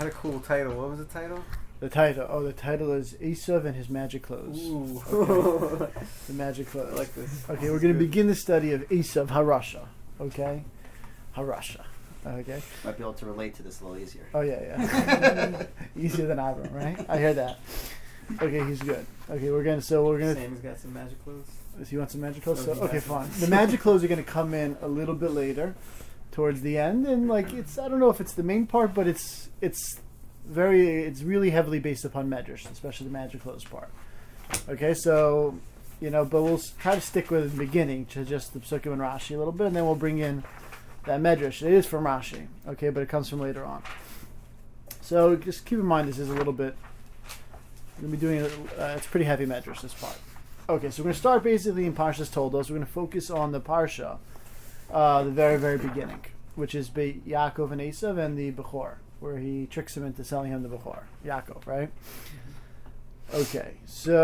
had a cool title. What was the title? The title is Esav and his magic clothes. Ooh. Okay. The magic clothes. I like this. Okay, we're going to begin the study of Esav Harasha. Okay? Harasha. Okay? Might be able to relate to this a little easier. Oh, yeah. Easier than Avram, right? I hear that. Okay, he's good. Okay, we're going to... Sam's got some magic clothes. If you want some magic clothes? Oh, Okay, fine. The magic clothes are going to come in a little bit later, towards the end, and like it's I don't know if it's the main part, but it's really heavily based upon Medrash, especially the magic clothes part. Okay, so but we'll try to stick with the beginning to just the Psukim and Rashi a little bit, and then we'll bring in that Medrash. It is from Rashi, okay, but it comes from later on. So just keep in mind this is a little bit. We're going to be doing it's pretty heavy Medrash, this part. Okay, so we're going to start basically in Parshas Toldos. We're going to focus on the Parsha, the very, very beginning, which is Yaakov and Esav and the Bechor, where he tricks him into selling him the Bechor. Yaakov, right? Mm-hmm. Okay,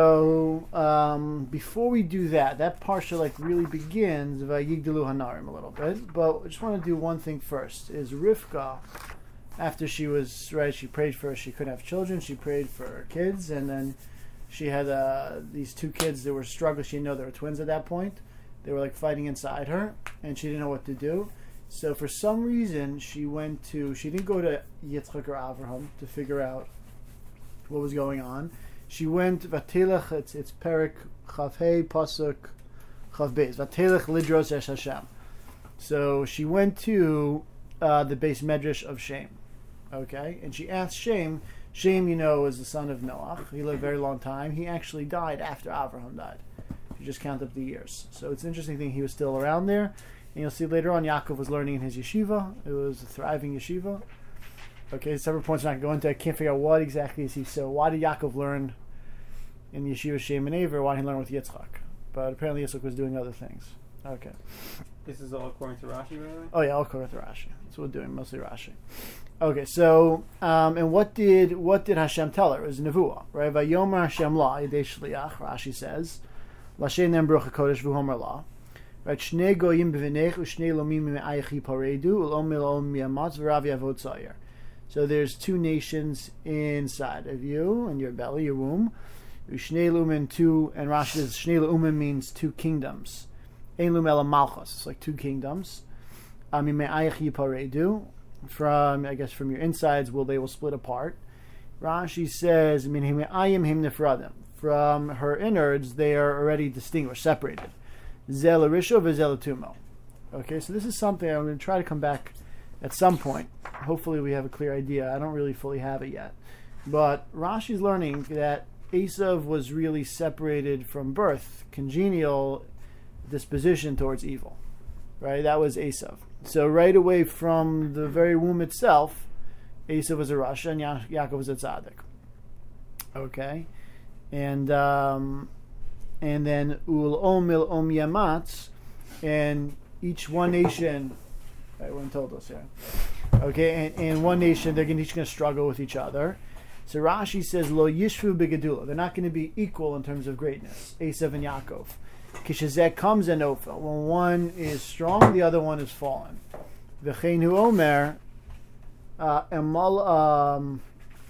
so before we do that Parsha really begins Vayigdalu Hanarim a little bit, but I just want to do one thing first, is Rivka, after she prayed for she couldn't have children, she prayed for her kids, and then she had these two kids that were struggling. She didn't know they were twins at that point. They were fighting inside her, and she didn't know what to do. So for some reason, she didn't go to Yitzchak or Avraham to figure out what was going on. She went, Vatelech, it's Perik Chavhei Pasuk Chav Beis, Vatelech Lidros Esh Hashem. So she went to the base Medrash of Shem. Okay? And she asked Shem. Shem, is the son of Noach. He lived a very long time. He actually died after Avraham died. You just count up the years. So it's an interesting thing he was still around there. And you'll see later on Yaakov was learning in his yeshiva. It was a thriving yeshiva. Okay, several points I'm not going to. I can't figure out what exactly is he. So why did Yaakov learn in the yeshiva Shem and Aver? Why didn't he learn with Yitzchak? But apparently Yitzchak was doing other things. Okay. This is all according to Rashi, by the way? Oh yeah, all according to Rashi. That's what we're doing, mostly Rashi. Okay, so and what did Hashem tell her? It was Nevuah, right? Vayomer Hashem la yedei shliach. Rashi says, Lashem nem bruch hakodesh v'homer la. Right? Shnei goyim b'vinech u'shnei lomim me'ayich yiparedu u'lom milom miyamatz v'rav yavod tzayir. So there's two nations inside of you, in your belly, your womb. U'shnei lumen two, and Rashi says shnei lumen means two kingdoms. Ein lum ela malchus. It's like two kingdoms. Me'ayich yiparedu. From your insides, they will split apart. Rashi says, from her innards, they are already distinguished, separated. Zel arisho v'zel tumo. Okay, so this is something I'm going to try to come back at some point. Hopefully we have a clear idea. I don't really fully have it yet. But Rashi's learning that Esav was really separated from birth, congenial disposition towards evil. Right? That was Esav. So right away from the very womb itself, Esav was a Rasha and Yaakov was a Tzaddik. Okay, and then Ul Omil Om Yamatz, and each one nation. Right, one told us here. Okay, and one nation they're each going to struggle with each other. So Rashi says Lo Yishvu B'Gedula. They're not going to be equal in terms of greatness. Esav and Yaakov. Kishazek comes and Ophel. When one is strong, the other one is fallen. V'cheinu Omer Imala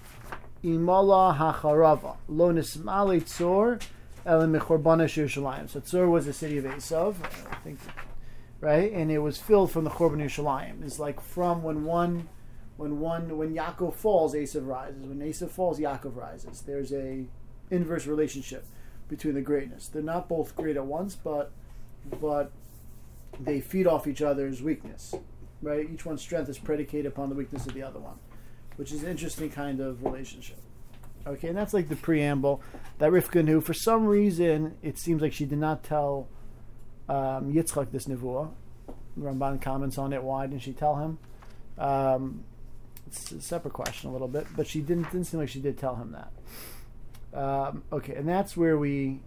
Hacharava Lo Nismali Tzor El Mechorbana Yerushalayim. So Tzor was the city of Esav, I think, right? And it was filled from the Chorban Yerushalayim. It's like from when Yaakov falls, Esav rises. When Esav falls, Yaakov rises. There's a inverse relationship between the greatness. They're not both great at once, but they feed off each other's weakness, right? Each one's strength is predicated upon the weakness of the other one, which is an interesting kind of relationship. Okay, and that's like the preamble. That Rivka knew. For some reason, it seems like she did not tell Yitzchak this nevuah. Ramban comments on it. Why didn't she tell him? It's a separate question a little bit, but she didn't seem like she did tell him that. Okay, and that's where we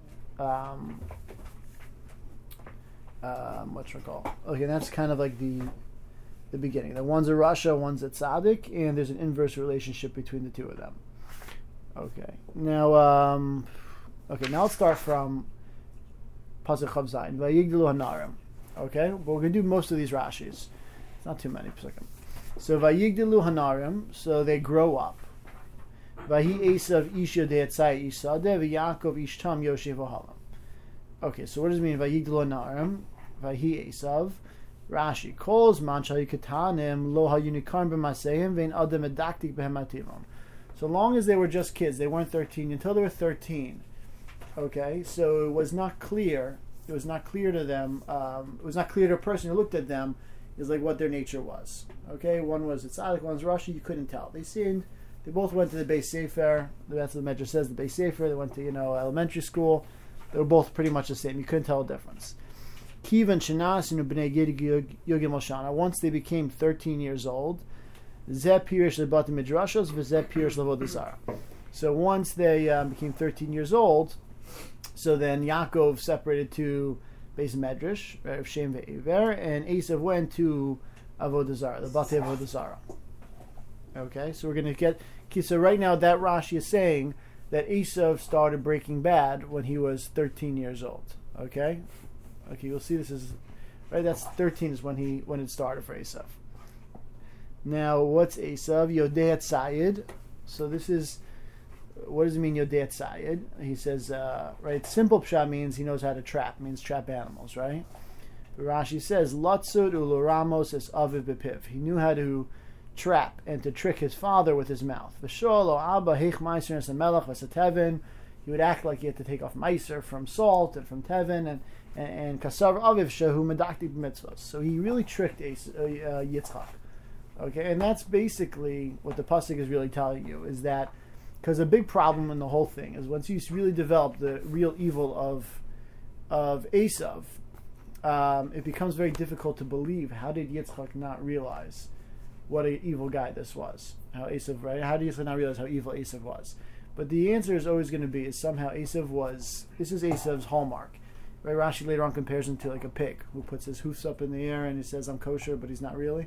okay, that's kind of like the beginning. The one's a Rasha, one's a Tzaddik, and there's an inverse relationship between the two of them. Okay, now let's start from Pasuk Chav Zayin. Vayigdalu Hanarim. Okay, but we're going to do most of these Rashis. It's not too many. So Vayigdalu Hanarim, so they grow up. Vahi Esav Ish Yodei Tzai Isadeh V'Yaakov Ish Tam Yoshev Ohalam. Okay, so what does it mean? Vayigdalu Hanarim, Vahi Esav. Rashi calls Manchal Katanim Lo HaYunikarn B'Maseim Vein Adam Edaktik Behemativom. So long as they were just kids, they weren't 13 until they were 13. Okay, so it was not clear. It was not clear to them. It was not clear to a person who looked at them is like what their nature was. Okay, one was tzaddik, one was Rashi. You couldn't tell. They sinned. They both went to the Beis Sefer. That's what the Medrash says. The Beis Sefer. They went to elementary school. They were both pretty much the same. You couldn't tell a difference. Kivan Shanas and Bnei Yogim Oshana. Once they became 13 years old, Zeh Pirish Lebatim Midrashos, V'Zeh Pirish Levodah Zarah. So once they became 13 years old, so then Yaakov separated to Beis Medrash, of Shem Ve'ever, and Esav went to Avodah Zarah, the Batei Avodah Zarah. Okay, so we're going to get. So right now, that Rashi is saying that Esav started Breaking Bad when he was 13 years old. Okay, you'll see this is right. That's 13 is when it started for Esav. Now, what's Esav? Yodei Tzayid. So this is. What does it mean, Yodei Tzayid? He says, right, simple pshat means he knows how to trap, means trap animals, right? Rashi says, Latzud uloramos es aviv bepiv. He knew how to trap and to trick his father with his mouth. V'shol o abba heich meiser es melech v'satevin. He would act like he had to take off meiser from salt and from tevin and kasav aviv shehu medaktik b'mitzvos. So he really tricked Yitzchak. Okay, and that's basically what the pasuk is really telling you, is that because a big problem in the whole thing is once you really develop the real evil of Esav, it becomes very difficult to believe. How did Yitzchak not realize what an evil guy this was? How Esav, right? How did Yitzchak not realize how evil Esav was? But the answer is always going to be is somehow Esav was. This is Esav's hallmark. Right? Rashi later on compares him to like a pig who puts his hoofs up in the air and he says, "I'm kosher," but he's not really.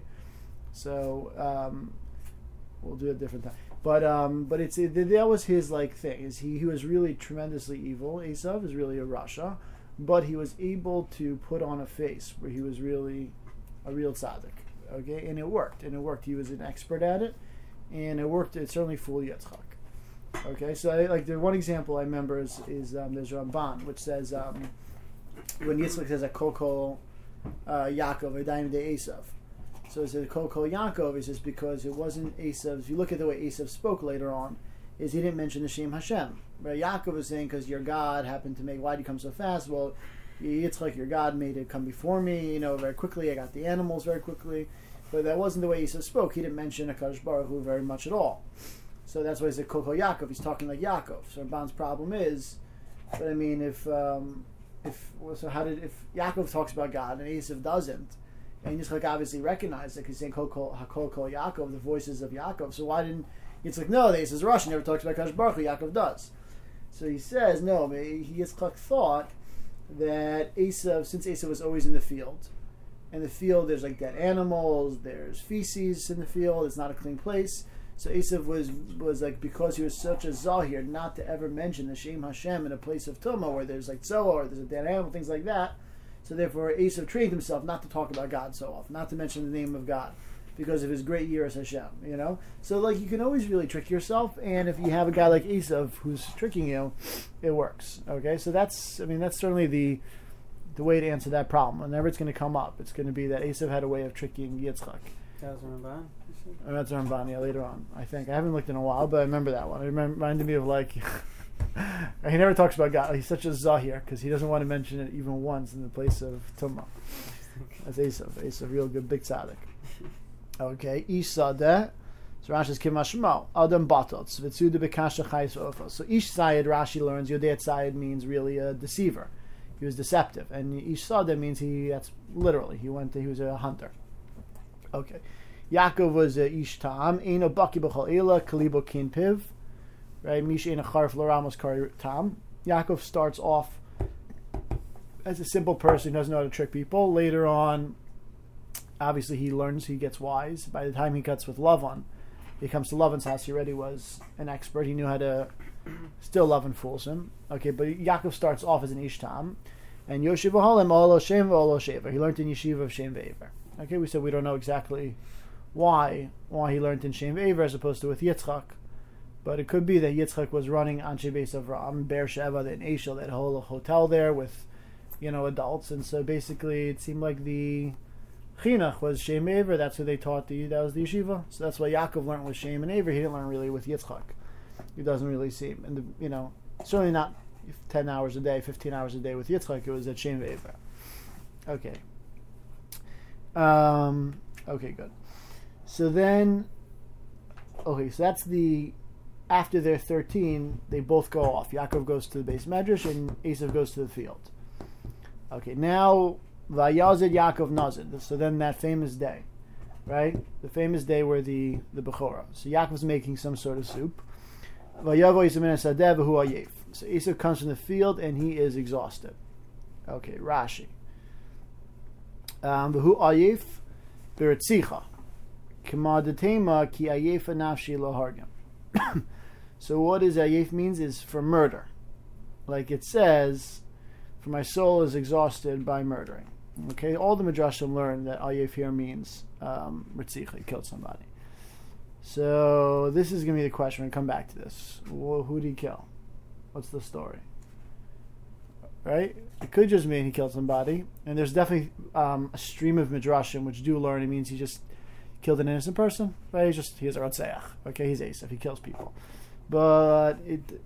So we'll do it a different time. But that was his like thing. Is he was really tremendously evil. Esav is really a rasha, but he was able to put on a face where he was really a real tzaddik. Okay, and it worked. He was an expert at it, and it worked. It certainly fooled Yitzchak. Okay, so the one example I remember is there's Ramban, which says when Yitzchak says a kol Yaakov Edaim de Esav. So it says Kol Yaakov is just because it wasn't Esav. If you look at the way Esav spoke later on, is he didn't mention the Shem Hashem. Right? Yaakov is saying because your God happened to make. Why did he come so fast? Well, Yitzchak, your God made it come before me. very quickly. I got the animals very quickly. But that wasn't the way Esav spoke. He didn't mention HaKadosh Baruch Hu very much at all. So that's why he said Kol Yaakov. He's talking like Yaakov. So Ramban's problem is, but I mean, if Yaakov talks about God and Esav doesn't. And Yitzchak obviously recognized it because he's saying Kol Yaakov, the voices of Yaakov. So why didn't Yitzchak know that? He says Rashi never talks about Kadosh Baruch Hu, Yaakov does. So he says no. Yitzchak thought that Esav, since Esav was always in the field, and the field there's like dead animals, there's feces in the field, it's not a clean place. So Esav was like, because he was such a zahir, not to ever mention the Shem Hashem in a place of tumah where there's like tzoah or there's a dead animal, things like that. So therefore, Esav trained himself not to talk about God so often, not to mention the name of God, because of his great yiras Hashem. So you can always really trick yourself, and if you have a guy like Esav who's tricking you, it works. Okay, so that's certainly the way to answer that problem. Whenever it's going to come up, it's going to be that Esav had a way of tricking Yitzchak. That was Ramban. That's Ramban, yeah, later on. I think I haven't looked in a while, but I remember that one. It reminded me of he never talks about God. He's such a zahir because he doesn't want to mention it even once in the place of tumah. That's Esav. Esav, real good big tzaddik. Okay, Ish Sadeh. So Rashi's Kimashmo. Adam Batot. Vitzuda Bekasha Chayis Ofos. So Ish Zayed, Rashi learns, Yodei Zayed means really a deceiver. He was deceptive. And Ish Sadeh means that's literally, he was a hunter. Okay. Yaakov was a Ish Tam. Eino Baki B'chol Ela, Kalibo Kin Piv. Right, Misha in a Charf Loramos Kari Tam. Yaakov starts off as a simple person who doesn't know how to trick people. Later on, obviously he learns, he gets wise. By the time he cuts with Lavan, he comes to Lavan's house, he already was an expert. He knew how to, still Lavan fools him. Okay, but Yaakov starts off as an Ishtam. And Yoshev Ohalim, Olo Shem, Olo Shever. He learned in Yeshiva of Shem Ve'ever. Okay, we said we don't know exactly why he learned in Shem Ever as opposed to with Yitzchak. But it could be that Yitzchak was running Anshe Beis Avraham, Beer Sheva, in Eshel, that whole hotel there with, adults. And so basically it seemed like the Chinuch was Shem Ever. That's who they taught that was the yeshiva. So that's why Yaakov learned with Shem and Ever. He didn't learn really with Yitzchak. It doesn't really seem. And, certainly not 10 hours a day, 15 hours a day with Yitzchak. It was at Shem Ever. Okay. Okay, good. So then, so that's after they're 13, they both go off. Yaakov goes to the base medrash and Esav goes to the field. Okay, now, Vayazid Yaakov Nazid. So then that famous day, right? The famous day where the Bechorah. So Yaakov's making some sort of soup. Vayavo Esav min hasadeh v'hu ayef. So Esav comes from the field and he is exhausted. Okay, Rashi. V'hu ayef b'ritzicha. K'ma ki ayefa nafshi lo hargam. So what is ayef means is for murder. Like it says, for my soul is exhausted by murdering. Okay, all the Midrashim learn that ayef here means ritzicha, he killed somebody. So this is going to be the question. We're going to come back to this. Well, who did he kill? What's the story? Right? It could just mean he killed somebody. And there's definitely a stream of Midrashim which do learn it means he just killed an innocent person. Right? He's a Ratzeach. Okay, he's Esav. He kills people. But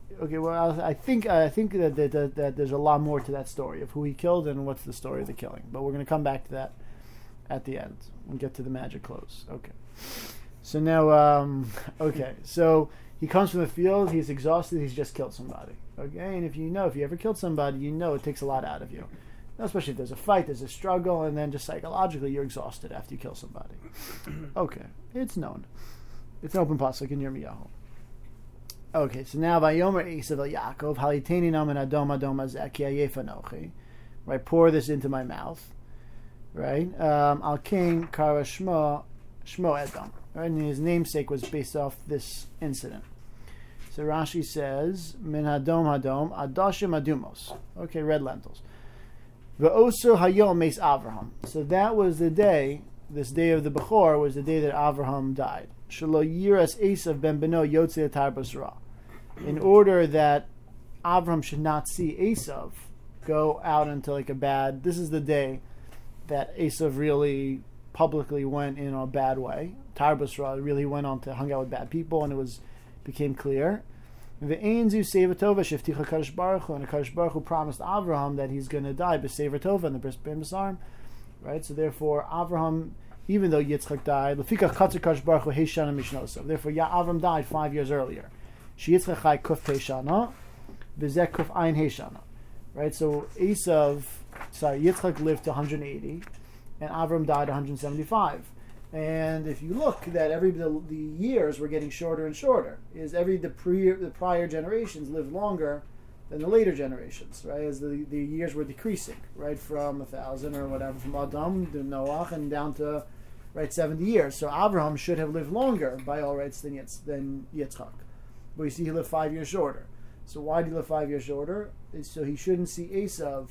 I think that there's a lot more to that story of who he killed and what's the story of the killing. But we're going to come back to that at the end and get to the magic clothes. Okay. So now, so he comes from the field. He's exhausted. He's just killed somebody. Okay, and if you ever killed somebody, it takes a lot out of you. Especially if there's a fight, there's a struggle, and then just psychologically you're exhausted after you kill somebody. Okay, it's known. It's an open pasuk in Yirmiyahu. Okay, so now Vayomer Esav el Yaakov Haliteni nam en adom azeh ki ayef anochi. Right, pour this into my mouth. Right, Al Kain kara Shmo Edom. Right, and his namesake was based off this incident. So Rashi says min hadom adashim adumos. Okay, red lentils. Ve'oso hayom meis Avraham. So that was the day. This day of the Bechor was the day that Avraham died. Shelo yiras Esav ben beno yotze atar basra. In order that Avraham should not see Esav go out into like a bad. This is the day that Esav really publicly went in a bad way. Tar basra really went on to hung out with bad people, and it became clear. Ve'enzu seva tova shifticha Kadosh Baruch Hu, and Kadosh Baruch Hu promised Avraham that he's going to die b'sever tova in the bris ben Basarim. Right, so therefore Avraham, even though Yitzchak died, therefore Avraham died 5 years earlier. Yitzchak kuf teishana, v'zeh kuf ein heishana. Right, so Yitzchak lived to 180, and Avraham died 175. And if you look, that the years were getting shorter and shorter. The prior generations lived longer than the later generations, right? As the years were decreasing, right, from 1,000 or whatever, from Adam to Noach and down to 70 years. So Abraham should have lived longer by all rights than Yitzchak. But you see, he lived 5 years shorter. So why did he live 5 years shorter? It's so he shouldn't see Esav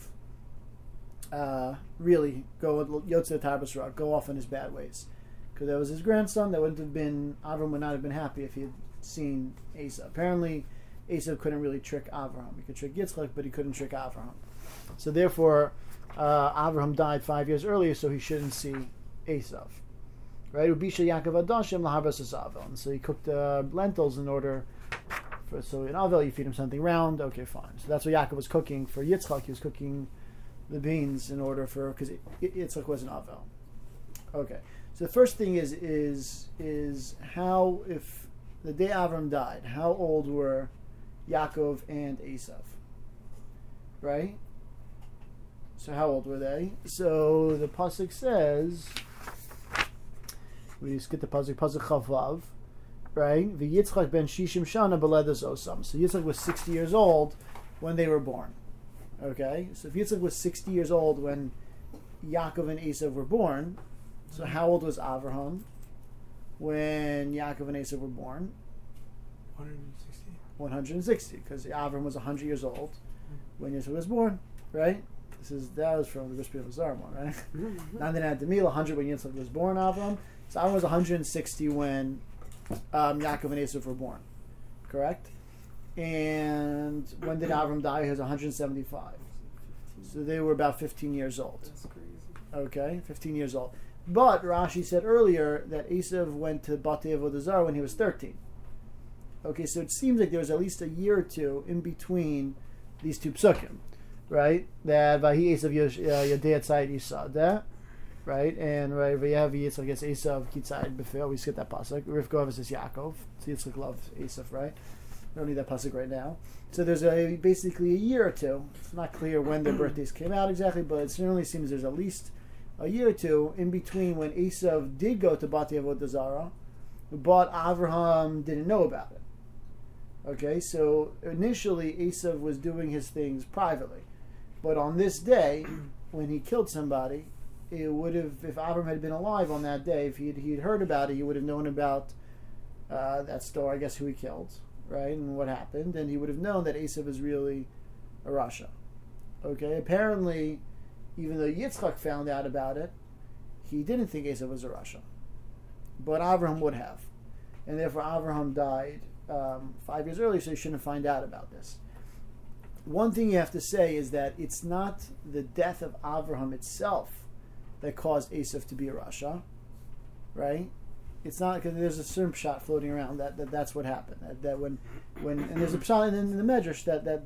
really go Yotze Tar Basra, go off in his bad ways. Because that was his grandson. Avraham would not have been happy if he had seen Esav. Apparently, Esav couldn't really trick Avraham. He could trick Yitzchak, but he couldn't trick Avraham. So therefore, Avraham died 5 years earlier, so he shouldn't see Esav. Right? Ubisha Yaakov Adashim lahabas asavel. And so he cooked lentils in order for, so in Avel you feed him something round. Okay, fine. So that's what Yaakov was cooking for Yitzchak. He was cooking the beans in order for, because Yitzchak was an Avel. Okay. So the first thing is how, if the day Avraham died, how old were Yaakov and Esav? Right? So how old were they? So the pasuk says, we just get the pasuk Chavav, right? V'Yitzchak ben Shishim Shana b'ledas Osam. So Yitzchak was 60 years old when they were born. Okay? So if Yitzchak was 60 years old when Yaakov and Esav were born, so how old was Avraham when Yaakov and Esav were born? 160, because Avraham was 100 years old when Yitzchak was born, right? That was from the Bris Ben Basarim one, right? 100 when Yitzchak was born, Avraham. So Avram was 160 when Yaakov and Esav were born, correct? And when did Avram die? He was 175. So they were about 15 years old. That's crazy. Okay, 15 years old. But Rashi said earlier that Esav went to Batei Avodah Zarah when he was 13. Okay, so it seems like there was at least a year or two in between these two psukim, right? That Vahi Esav Yodei Tzayid Yisada, right? And right, Vayav Yitzchak gets Esav Kitzayid Befil. We skip that pasuk. Rivka says Yaakov. So Yitzchak loves Esav, right? We don't need that pasuk right now. So there's basically a year or two. It's not clear when their birthdays came out exactly, but it certainly seems there's at least a year or two in between when Esav did go to Batei Avodah Zarah, but Avraham didn't know about it. Okay, so initially Esav was doing his things privately, but on this day, when he killed somebody, it would have, if Avraham had been alive on that day, if he'd heard about it, he would have known about that story, I guess, who he killed, right, and what happened, and he would have known that Esav is really a Rasha. Okay, apparently, even though Yitzchak found out about it, he didn't think Esav was a Rasha, but Avraham would have, and therefore Avraham died 5 years earlier, so you shouldn't find out about this. One thing you have to say is that it's not the death of Avraham itself that caused Esav to be a Rasha, right? It's not, because there's a certain pshat floating around that's what happened. That when and there's a pshat in the Medrash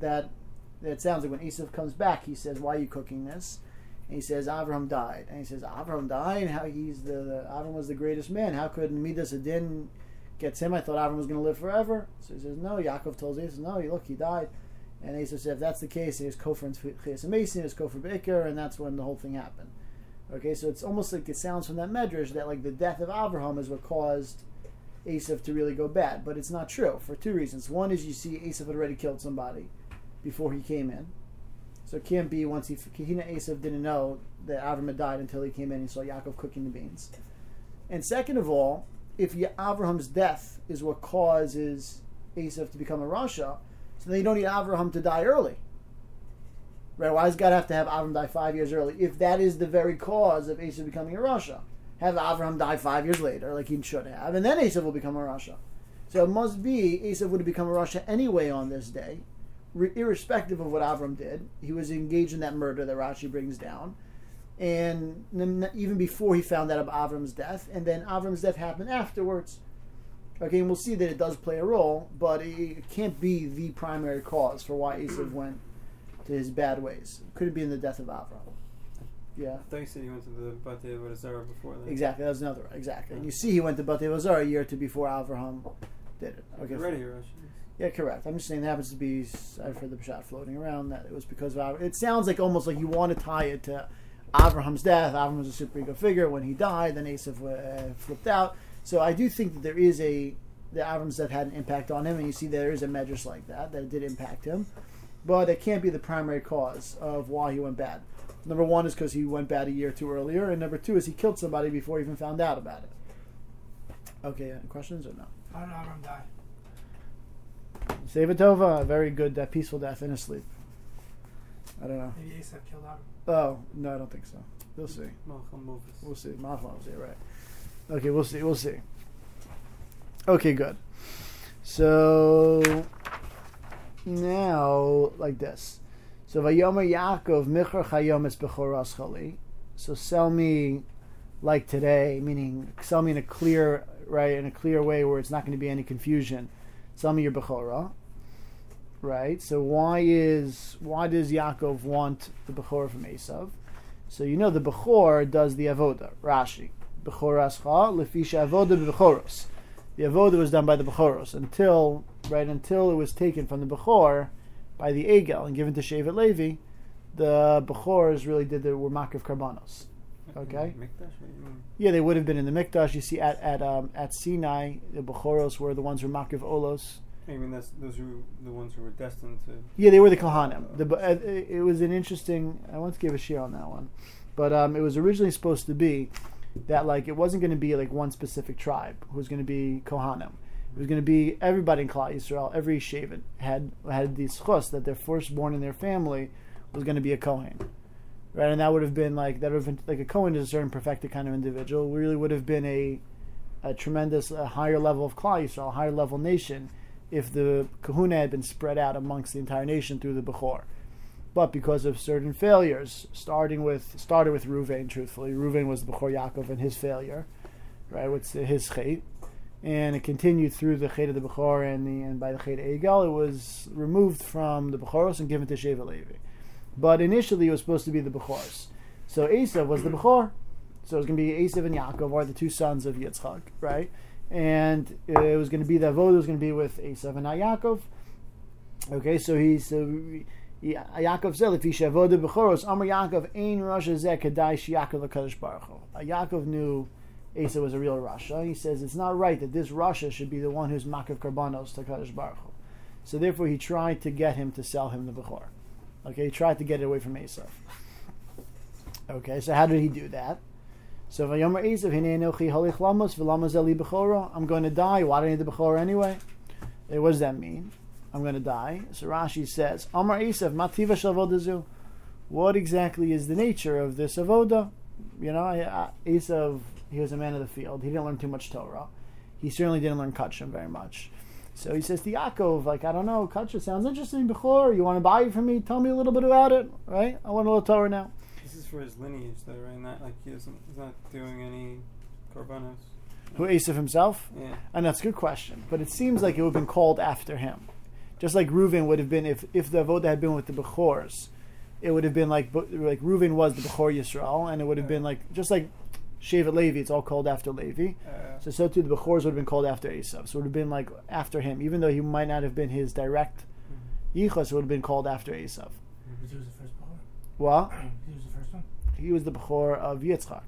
that sounds like when Esav comes back, he says, "Why are you cooking this?" And he says, "Avraham died." And he says, "Avraham died? How he's Avraham was the greatest man. How could Midas Adin gets him? I thought Avraham was going to live forever." So he says, "No." Yaakov tells Esav, "No, look, he died." And Esav said, "If that's the case, he was Kofar and Chias Mason, he was Kofar Be'ikar," and that's when the whole thing happened. Okay, so it's almost like it sounds from that Medrash that like the death of Avraham is what caused Esav to really go bad, but it's not true for two reasons. One is you see Esav had already killed somebody before he came in, so it can't be once Esav didn't know that Avraham had died until he came in and saw Yaakov cooking the beans. And second of all, if Avraham's death is what causes Esav to become a Rasha, so then you don't need Avraham to die early. Right? Why does God have to have Avraham die 5 years early if that is the very cause of Esav becoming a Rasha? Have Avraham die 5 years later, like he should have, and then Esav will become a Rasha. So it must be Esav would have become a Rasha anyway on this day, irrespective of what Avraham did. He was engaged in that murder that Rashi brings down, and even before he found out about Avram's death, and then Avram's death happened afterwards. Okay, and we'll see that it does play a role, but it can't be the primary cause for why Esav went to his bad ways. It could be in the death of Avram. Yeah. I thought you said he went to the Batei Avodah Zarah before that. Exactly, that was another one. Exactly. And you see he went to Batei Avodah Zarah a year or two before Avraham did it. Okay. Ready, Rashi. Yeah, correct. I'm just saying it happens to be, I've heard the pshat floating around that it was because of Avraham. It sounds like almost like you want to tie it to Avraham's death. Avram was a super ego figure. When he died, then Esav flipped out. So I do think that there is that Avram's death had an impact on him, and you see there is a medrash like that it did impact him. But it can't be the primary cause of why he went bad. Number one is because he went bad a year or two earlier, and number two is he killed somebody before he even found out about it. Okay, questions or no? How did Avram die? Sevatova, a very good, peaceful death in his sleep. I don't know. Maybe Esav killed Avram. Oh, no, I don't think so. We'll see. We'll see. Malcham, yeah, right. Okay, we'll see. Okay, good. So now, like this. So Vayomer Yaakov Michar Chayom Es Bechoras Chali. So sell me like today, meaning sell me in a clear way where it's not going to be any confusion. Sell me your Bechorah. Right? So why does Yaakov want the Bechorah from Esav? So you know the Bechor does the Avodah. Rashi. Bechorascha lefisha Avodah Bechoros. The Avodah was done by the Bechoros until it was taken from the Bechor by the Egel and given to Shevet Levi. The Bechors really were Makriv Karbanos. Okay? Mikdash? What do you mean? Yeah, they would have been in the Mikdash. You see, at Sinai, the Bechoros were the ones who were Makriv Olos. I mean, those were the ones who were destined to... Yeah, they were the Kohanim. It was an interesting... I want to give a share on that one. But it was originally supposed to be that it wasn't going to be one specific tribe who was going to be Kohanim. It was going to be everybody in Klal Yisrael. Every Shevet had the schus that their firstborn in their family was going to be a Kohen, right? And that would have been a Kohen is a certain perfected kind of individual. Really would have been a tremendous higher level of Klal Yisrael, a higher level nation, if the kahuna had been spread out amongst the entire nation through the Bechor. But because of certain failures, started with Reuven, truthfully. Reuven was the Bechor Yaakov and his failure, right? What's his chait. And it continued through the chait of the Bechor and by the chait of Egel, it was removed from the Bechoros and given to Shevet Levi. But initially it was supposed to be the Bechors. So Esav was the Bechor. So it was going to be Esav and Yaakov, are the two sons of Yitzchak, right? And it was going to be the avodah was going to be with Esav and not Yaakov. Okay, so Yaakov said, "If he avodah bechoros, Amar Yaakov ein Rasha zeh kedai sheYaakov lekadosh baruch hu." Yaakov knew Esav was a real Rasha. He says it's not right that this Rasha should be the one who's makav karbanos to Kadosh Baruch Hu. So therefore, he tried to get him to sell him the bechor. Okay, he tried to get it away from Esav. Okay, so how did he do that? So Vayomer Esav hinei enochi halich lamos v'lamos eli bechora. I'm going to die. Why do I need the bechor anyway? What does that mean? I'm going to die. So Rashi says, Amar Esav mativa shel avodazu. What exactly is the nature of this avoda? You know, Esav, he was a man of the field. He didn't learn too much Torah. He certainly didn't learn Kachim very much. So he says to Yaakov, like, I don't know, Kachim sounds interesting. Bechor, you want to buy it from me? Tell me a little bit about it, right? I want a little Torah now. This is for his lineage, though, right? Not like he's not doing any korbanos. Who, Esav himself? Yeah. And that's a good question. But it seems like it would have been called after him. Just like Reuven would have been, if the avoda had been with the Bechors, it would have been like Reuven was the Bechor Yisrael, and it would have been like, just like Shevet Levi, it's all called after Levi. So too the Bechors would have been called after Esav. So it would have been like after him, even though he might not have been his direct Yichus, it would have been called after Esav. But he was the first Bechor? What? He was the first one? He was the Bechor of Yitzchak.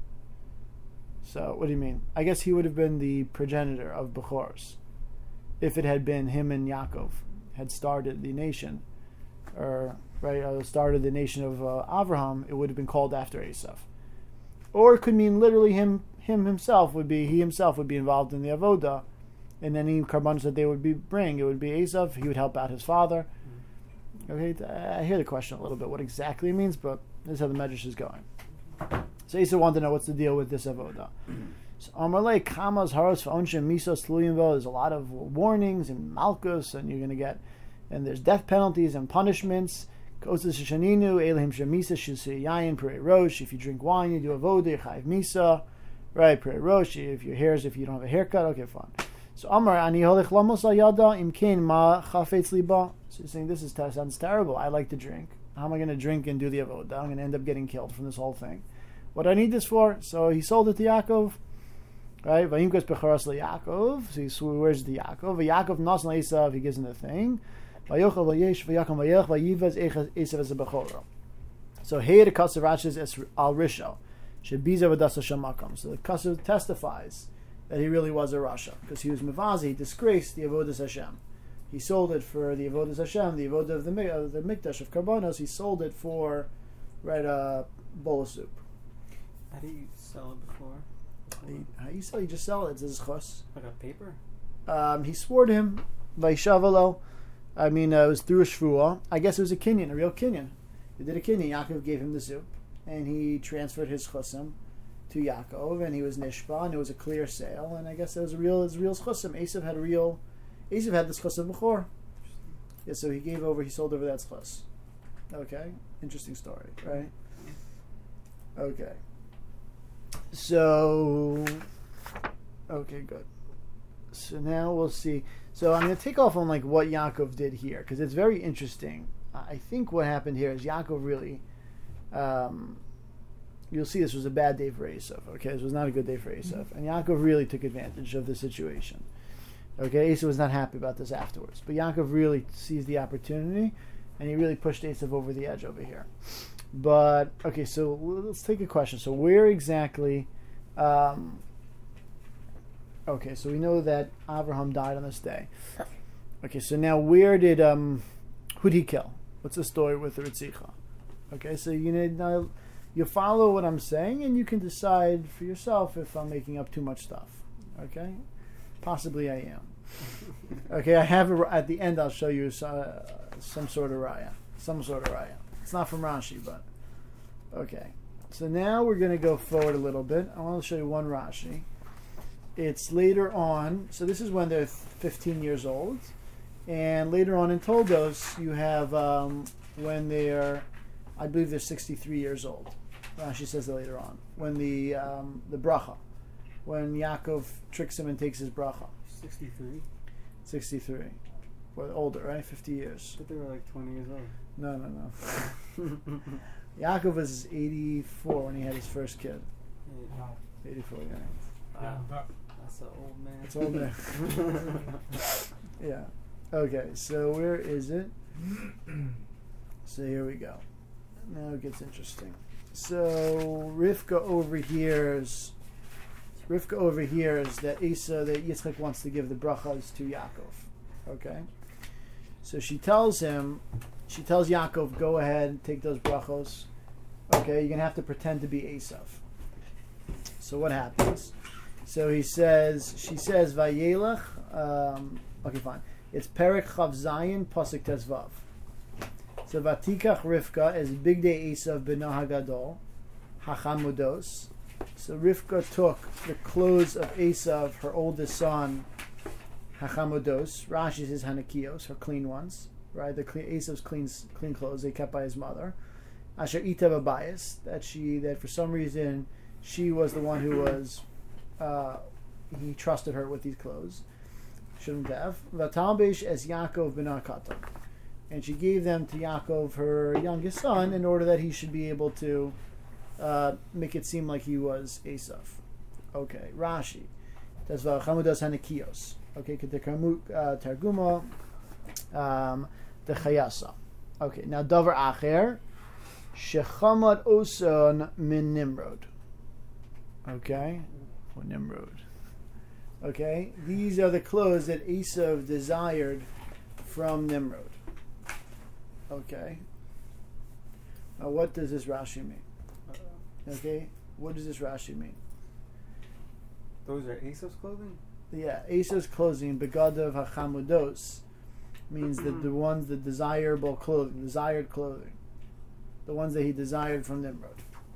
So what do you mean? I guess he would have been the progenitor of Bechors. If it had been him and Yaakov had started the nation, or started the nation of Avraham, it would have been called after Esav. Or it could mean literally he himself would be involved in the avoda, and any karbanos that they would bring, it would be Esav. He would help out his father. Okay, I hear the question a little bit, what exactly it means, but this is how the Medrash is going. So Esav wanted to know what's the deal with this avoda. So Amarle Kamas Haros Fa'onshem Misos Tluyinvo. There's a lot of warnings and Malchus, and you're going to get, and there's death penalties and punishments. Kosas Shaninu Elihim Shemisa Shisiyayin Pere Rosh. If you drink wine, you do avoda, Chayiv Misa, right? Pere Rosh. If you don't have a haircut, okay, fine. So Amar Ani Holich Lamos Ayada Imkein Ma Chafetz Liba. So he's saying this sounds terrible. I like to drink. How am I going to drink and do the avoda? I'm going to end up getting killed from this whole thing. What do I need this for? So he sold it to Yaakov. Right? Vayimkos becharas leYaakov. So he swears to Yaakov. Yaakov nas leIsav. He gives him the thing. Vayochel vayesh vayakam vayelch vayivaz Esav as a bechora. So here the Kasav Rashis es al Rishon shebiza v'das Hashem makam. So the Kasav testifies that he really was a Rasha because he was mevazi. He disgraced the avodas Hashem. He sold it for the avodas Hashem, the avodah of the mikdash of karbanos. He sold it for a bowl of soup. How do you sell it before? How you sell? You just sell it. It's his chus. Like a paper? He swore to him, Vaishavalo. It was through a shvuah. I guess it was a kinyan, a real kinyan. He did a kinyan. Yaakov gave him the soup, and he transferred his chusim to Yaakov, and he was nishpa, and it was a clear sale. And I guess it was real chusim. Esav had this chusim before. Yeah, so he sold over that chus. Okay, interesting story, right? Okay. So, okay, good. So now we'll see. So I'm going to take off on what Yaakov did here because it's very interesting. I think what happened here is Yaakov really, you'll see this was a bad day for Esav. Okay, this was not a good day for Esav, and Yaakov really took advantage of the situation. Okay, Esav was not happy about this afterwards, but Yaakov really seized the opportunity, and he really pushed Esav over the edge over here. But, okay, so let's take a question. So where exactly... okay, so we know that Avraham died on this day. Okay, so now where did... who'd he kill? What's the story with the Ritzicha? Okay, so you follow what I'm saying, and you can decide for yourself if I'm making up too much stuff. Okay? Possibly I am. Okay, I have at the end I'll show you some sort of raya. It's not from Rashi, but okay. So now we're going to go forward a little bit. I want to show you one Rashi. it's later on. So this is when they're 15 years old, and later on in Toldos you have when they're, I believe they're 63 years old. Rashi says that later on when the bracha, when Yaakov tricks him and takes his bracha. 63? 63. Well, older, right? 50 years. But they were like 20 years old. No. Yaakov was 84 when he had his first kid. Wow. 84, yeah. Yeah, but That's an old man. It's old man. Yeah. Okay, so where is it? So here we go. Now it gets interesting. So Rivka overhears that that Yitzchak wants to give the brachas to Yaakov. Okay? So she tells Yaakov, go ahead, take those brachos. Okay, you're going to have to pretend to be Esav. So what happens? So she says, Vayelach, okay, fine. It's Perek Chav Zayin, Pasuk Tezvav. So Vatikach Rivka is Big Day Esav B'no Hagadol, Hachamudos. So Rivka took the clothes of Esav, her oldest son, Hachamudos. Rashi says Hanakios, her clean ones. Right, Esav's clean clothes they kept by his mother. Asher Ita Babayis, that for some reason she was the one who was he trusted her with these clothes. Shouldn't have. Vatalbesh as Yaakov ben Arkata. And she gave them to Yaakov, her youngest son, in order that he should be able to make it seem like he was Esav. Okay, Rashi. That's Chamudas Hanakios. Okay, Targuma. The Chayasa. Okay, now Davar Acher, Shechamad Oson min Nimrod. Okay, or Nimrod. Okay, these are the clothes that Esav desired from Nimrod. Okay. Now, what does this Rashi mean? Okay, what does this Rashi mean? Those are Esav's clothing? Yeah, Esav's clothing, Begadav HaChamudos, means that the ones, the desired clothing, the ones that he desired from Nimrod.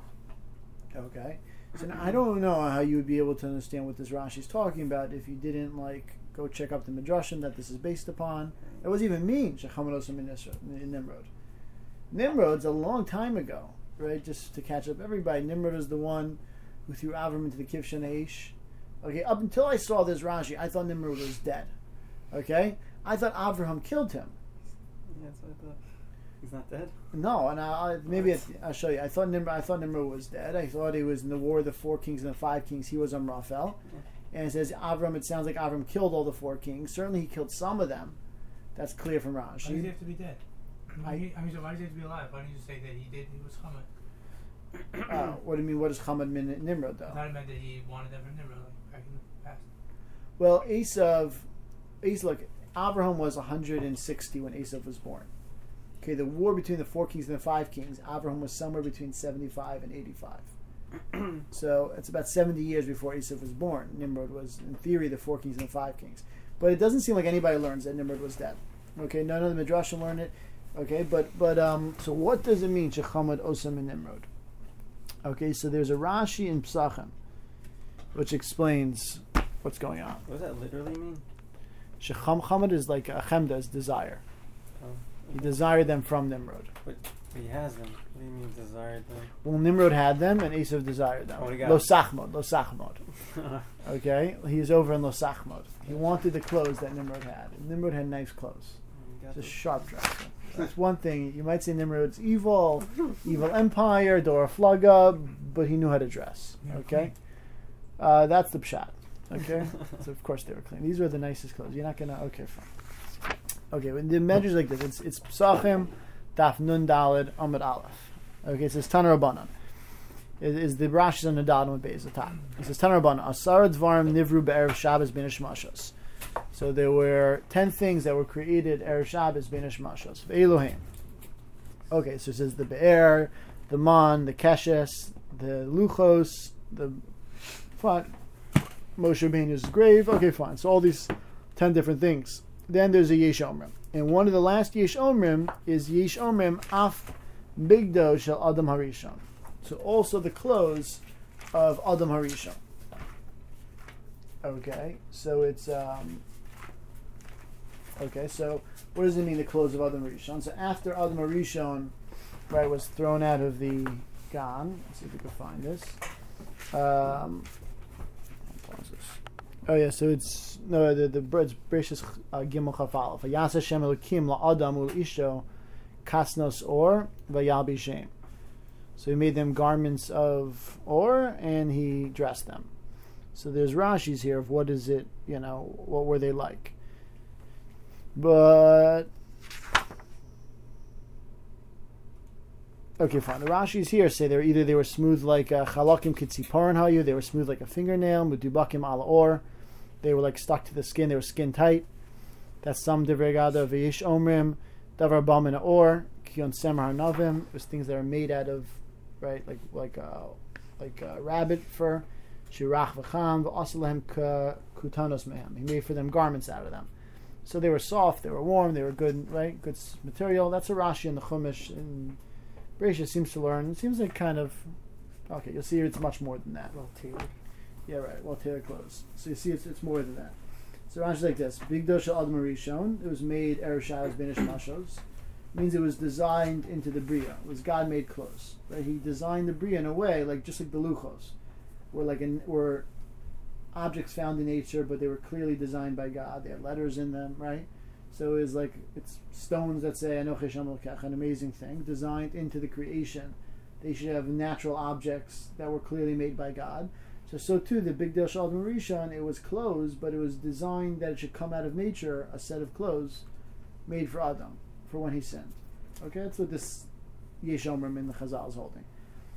Okay, so now I don't know how you would be able to understand what this Rashi is talking about if you didn't go check up the midrashim that this is based upon. It doesn't even mean Shechamados in Nimrod. Nimrod's a long time ago, right? Just to catch up everybody, Nimrod is the one who threw Avram into the Kivshan Aish. Okay, up until I saw this Rashi, I thought Nimrod was dead. Okay, I thought Avraham killed him. Yeah, that's what I thought. He's not dead? No, and I'll show you. I thought Nimrod was dead. I thought he was in the War of the Four Kings and the Five Kings. He was on Raphael. And it says Avram, it sounds like Avram killed all the four kings. Certainly he killed some of them. That's clear from Rashi. Why does he have to be dead? So why does he have to be alive? Why don't you just say that he was Chamad? What do you mean, what does Chamad mean in Nimrod, though? I thought it meant that he wanted them from Nimrod, back in the past. Well, look, Abraham was 160 when Esav was born. Okay, the war between the four kings and the five kings, Abraham was somewhere between 75 and 85. So it's about 70 years before Esav was born. Nimrod was, in theory, the four kings and the five kings. But it doesn't seem like anybody learns that Nimrod was dead. Okay, none of the Midrashim learn it. Okay, but so what does it mean, Shechamad Osam in Nimrod? Okay, so there's a Rashi in Psachim, which explains what's going on. What does that literally mean? Chamad is like a chemda, is desire. Oh. He desired them from Nimrod. But he has them. What do you mean desired them? Well, Nimrod had them, and Esav desired them. Oh, he got Lo Sachmod. Okay, he is over in Lo Sachmod. He wanted the clothes that Nimrod had. And Nimrod had nice clothes. He's a sharp dresser. That's one thing. You might say Nimrod's evil empire, Dora Flaga, but he knew how to dress. Okay, that's the pshat. Okay, so of course they were clean. These were the nicest clothes. You're not gonna. Okay, fine. Okay, when the measures like this, it's Psachim, Daf Nun Daled Amud Aleph. Okay, it says Tanar Rabbanan. It is the Rashi on the Daled Beis the top. It says Tanar Rabbanan. Asar Dvarim Nivru be'erev Shabbos b'Nish Mashos. So there were 10 things that were created erev Shabbos b'Nish Mashos. Ve'elohim. Okay, so it says the be'er, the man, the keshes, the luchos, the fine. Moshe Rabbeinu's grave. Okay, fine. So all these 10 different things. Then there's a Yesh Omrim. And one of the last Yesh Omrim is Yesh Omrim Af Bigdo Shel Adam Harishon. So also the clothes of Adam Harishon. Okay, so it's okay. So what does it mean? The clothes of Adam Rishon. So after Adam Rishon, right, was thrown out of the Gan. Let's see if we can find this. Oh yeah, so it's no the bread's Bereshis Gimel Chaf Aleph. Vayas Hashem Elokim la'adam u'isho kasnos or vayalbi shem. So he made them garments of or, and he dressed them. So there's Rashi's here of what is it, what were they like? But okay, fine. The Rashi's here say they were smooth like chalakim kitziparan hayu. They were smooth like a fingernail. Mudubakim ala or. They were like stuck to the skin. They were skin tight. That's some divrei gada v'yish omrim davar bamin or kion semer hanavim. It was things that are made out of like rabbit fur. Shirach v'cham v'asalahem kutanos mehem. He made for them garments out of them. So they were soft. They were warm. They were good, right? Good material. That's a Rashi in the Chumash. And Bereishis seems to learn. It seems like kind of okay. You'll see it's much more than that. Well tailored. Yeah, right. Well tailored clothes. So you see, it's more than that. So Rashi's like this: Big Dosha Adam Rishon. It was made Erev Shabbos Benish Mashos. Means it was designed into the Bria. It was God made clothes. Right? He designed the Bria in a way just like the Luchos, were objects found in nature, but they were clearly designed by God. They had letters in them, right? So it's stones that say Anochi Hashem Elokech, an amazing thing, designed into the creation. They should have natural objects that were clearly made by God. So too, the Big Del Shal Rishon, it was clothes, but it was designed that it should come out of nature, a set of clothes made for Adam, for when he sinned. Okay, that's what this Yesh Omrim in the Chazal is holding.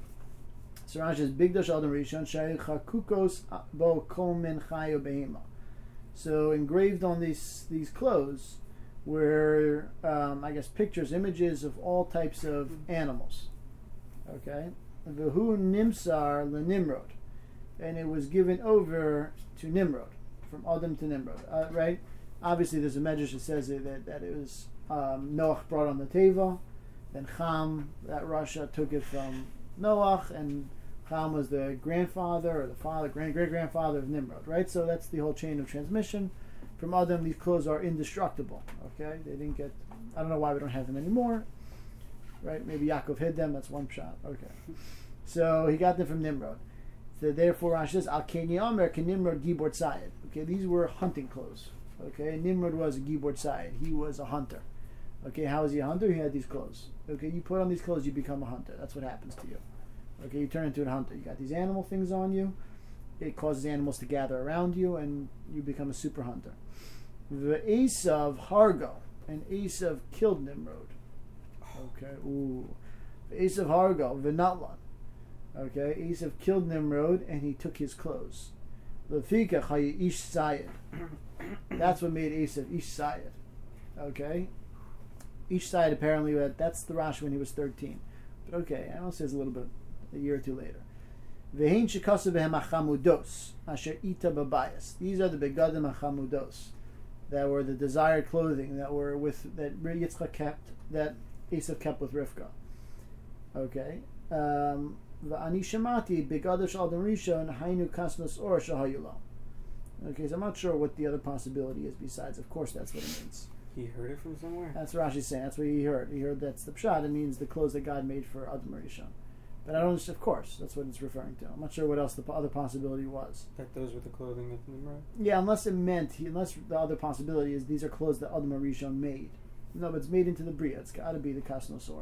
So Rashi says, Big Dosh Adam Rishon, Shayich Kukos Bo Kol Min Chayo Behema. So engraved on these clothes were, pictures, images of all types of animals. Okay? V'hu Nimsar LeNimrod. And it was given over to Nimrod, from Adam to Nimrod. Right? Obviously there's a medrash that says that it was Noach brought on the Teva, then Cham, that Russia took it from Noach, and Cham was the grandfather or the father, great-grandfather of Nimrod, right? So that's the whole chain of transmission. From Adam, these clothes are indestructible, okay? They didn't get, I don't know why we don't have them anymore, right? Maybe Yaakov hid them, that's one shot, okay. So he got them from Nimrod. So therefore, Rashi says, Al Keni Omer Ke Nimrod Gibor Tzayed. Okay, these were hunting clothes, okay? Nimrod was a Gibor Tzayed. He was a hunter. Okay, how was he a hunter? He had these clothes. Okay, you put on these clothes, you become a hunter. That's what happens to you. Okay, you turn into a hunter. You got these animal things on you. It causes animals to gather around you, and you become a super hunter. The Esav Hargo, and Esav killed Nimrod. Okay, ooh. The Esav Hargo, V'natlan. Okay, Esav killed Nimrod, and he took his clothes. Lefika Chayi Ish Sayed. That's what made Esav Ish Sayed. Okay, Ish Sayed apparently, that's the Rashi when he was 13. But okay, I also says a little bit. A year or two later. Vehin shekasav behem achamudos asher ita babayas. These are the begadim achamudos that were the desired clothing that Yitzchak kept, that Esav kept with Rivka. Okay. V'ani shamati begadosh Adam Rishon hainu kasnos or shahayulo. Okay, so I'm not sure what the other possibility is besides. Of course, that's what it means. He heard it from somewhere. That's what Rashi's saying. That's what he heard. He heard that's the pshat. It means the clothes that God made for Adam Rishon. But I don't. Of course, that's what it's referring to. I'm not sure what else the other possibility was. That those were the clothing of Nimrod. Yeah, unless the other possibility is these are clothes that Adam Rishon made. No, but it's made into the Bria. It's got to be the Kasnosor.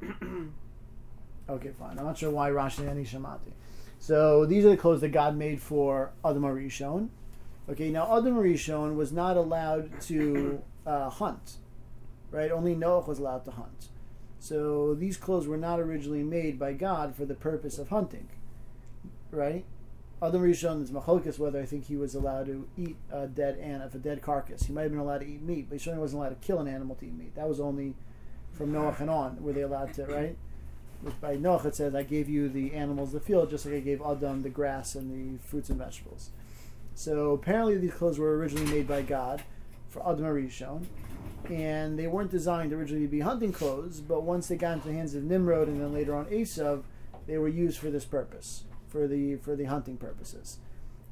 Okay, fine. I'm not sure why Rashi and Shamati. So these are the clothes that God made for Adam Rishon. Okay, now Adam Rishon was not allowed to hunt, right? Only Noach was allowed to hunt. So these clothes were not originally made by God for the purpose of hunting, right? Adam Rishon is machlokes whether I think he was allowed to eat a dead carcass. He might have been allowed to eat meat, but he certainly wasn't allowed to kill an animal to eat meat. That was only from Noach and on were they allowed to, right? By Noach it says, I gave you the animals of the field just like I gave Adam the grass and the fruits and vegetables. So apparently these clothes were originally made by God for Adam Rishon. And they weren't designed originally to be hunting clothes, but once they got into the hands of Nimrod and then later on Esav, they were used for this purpose, for the hunting purposes.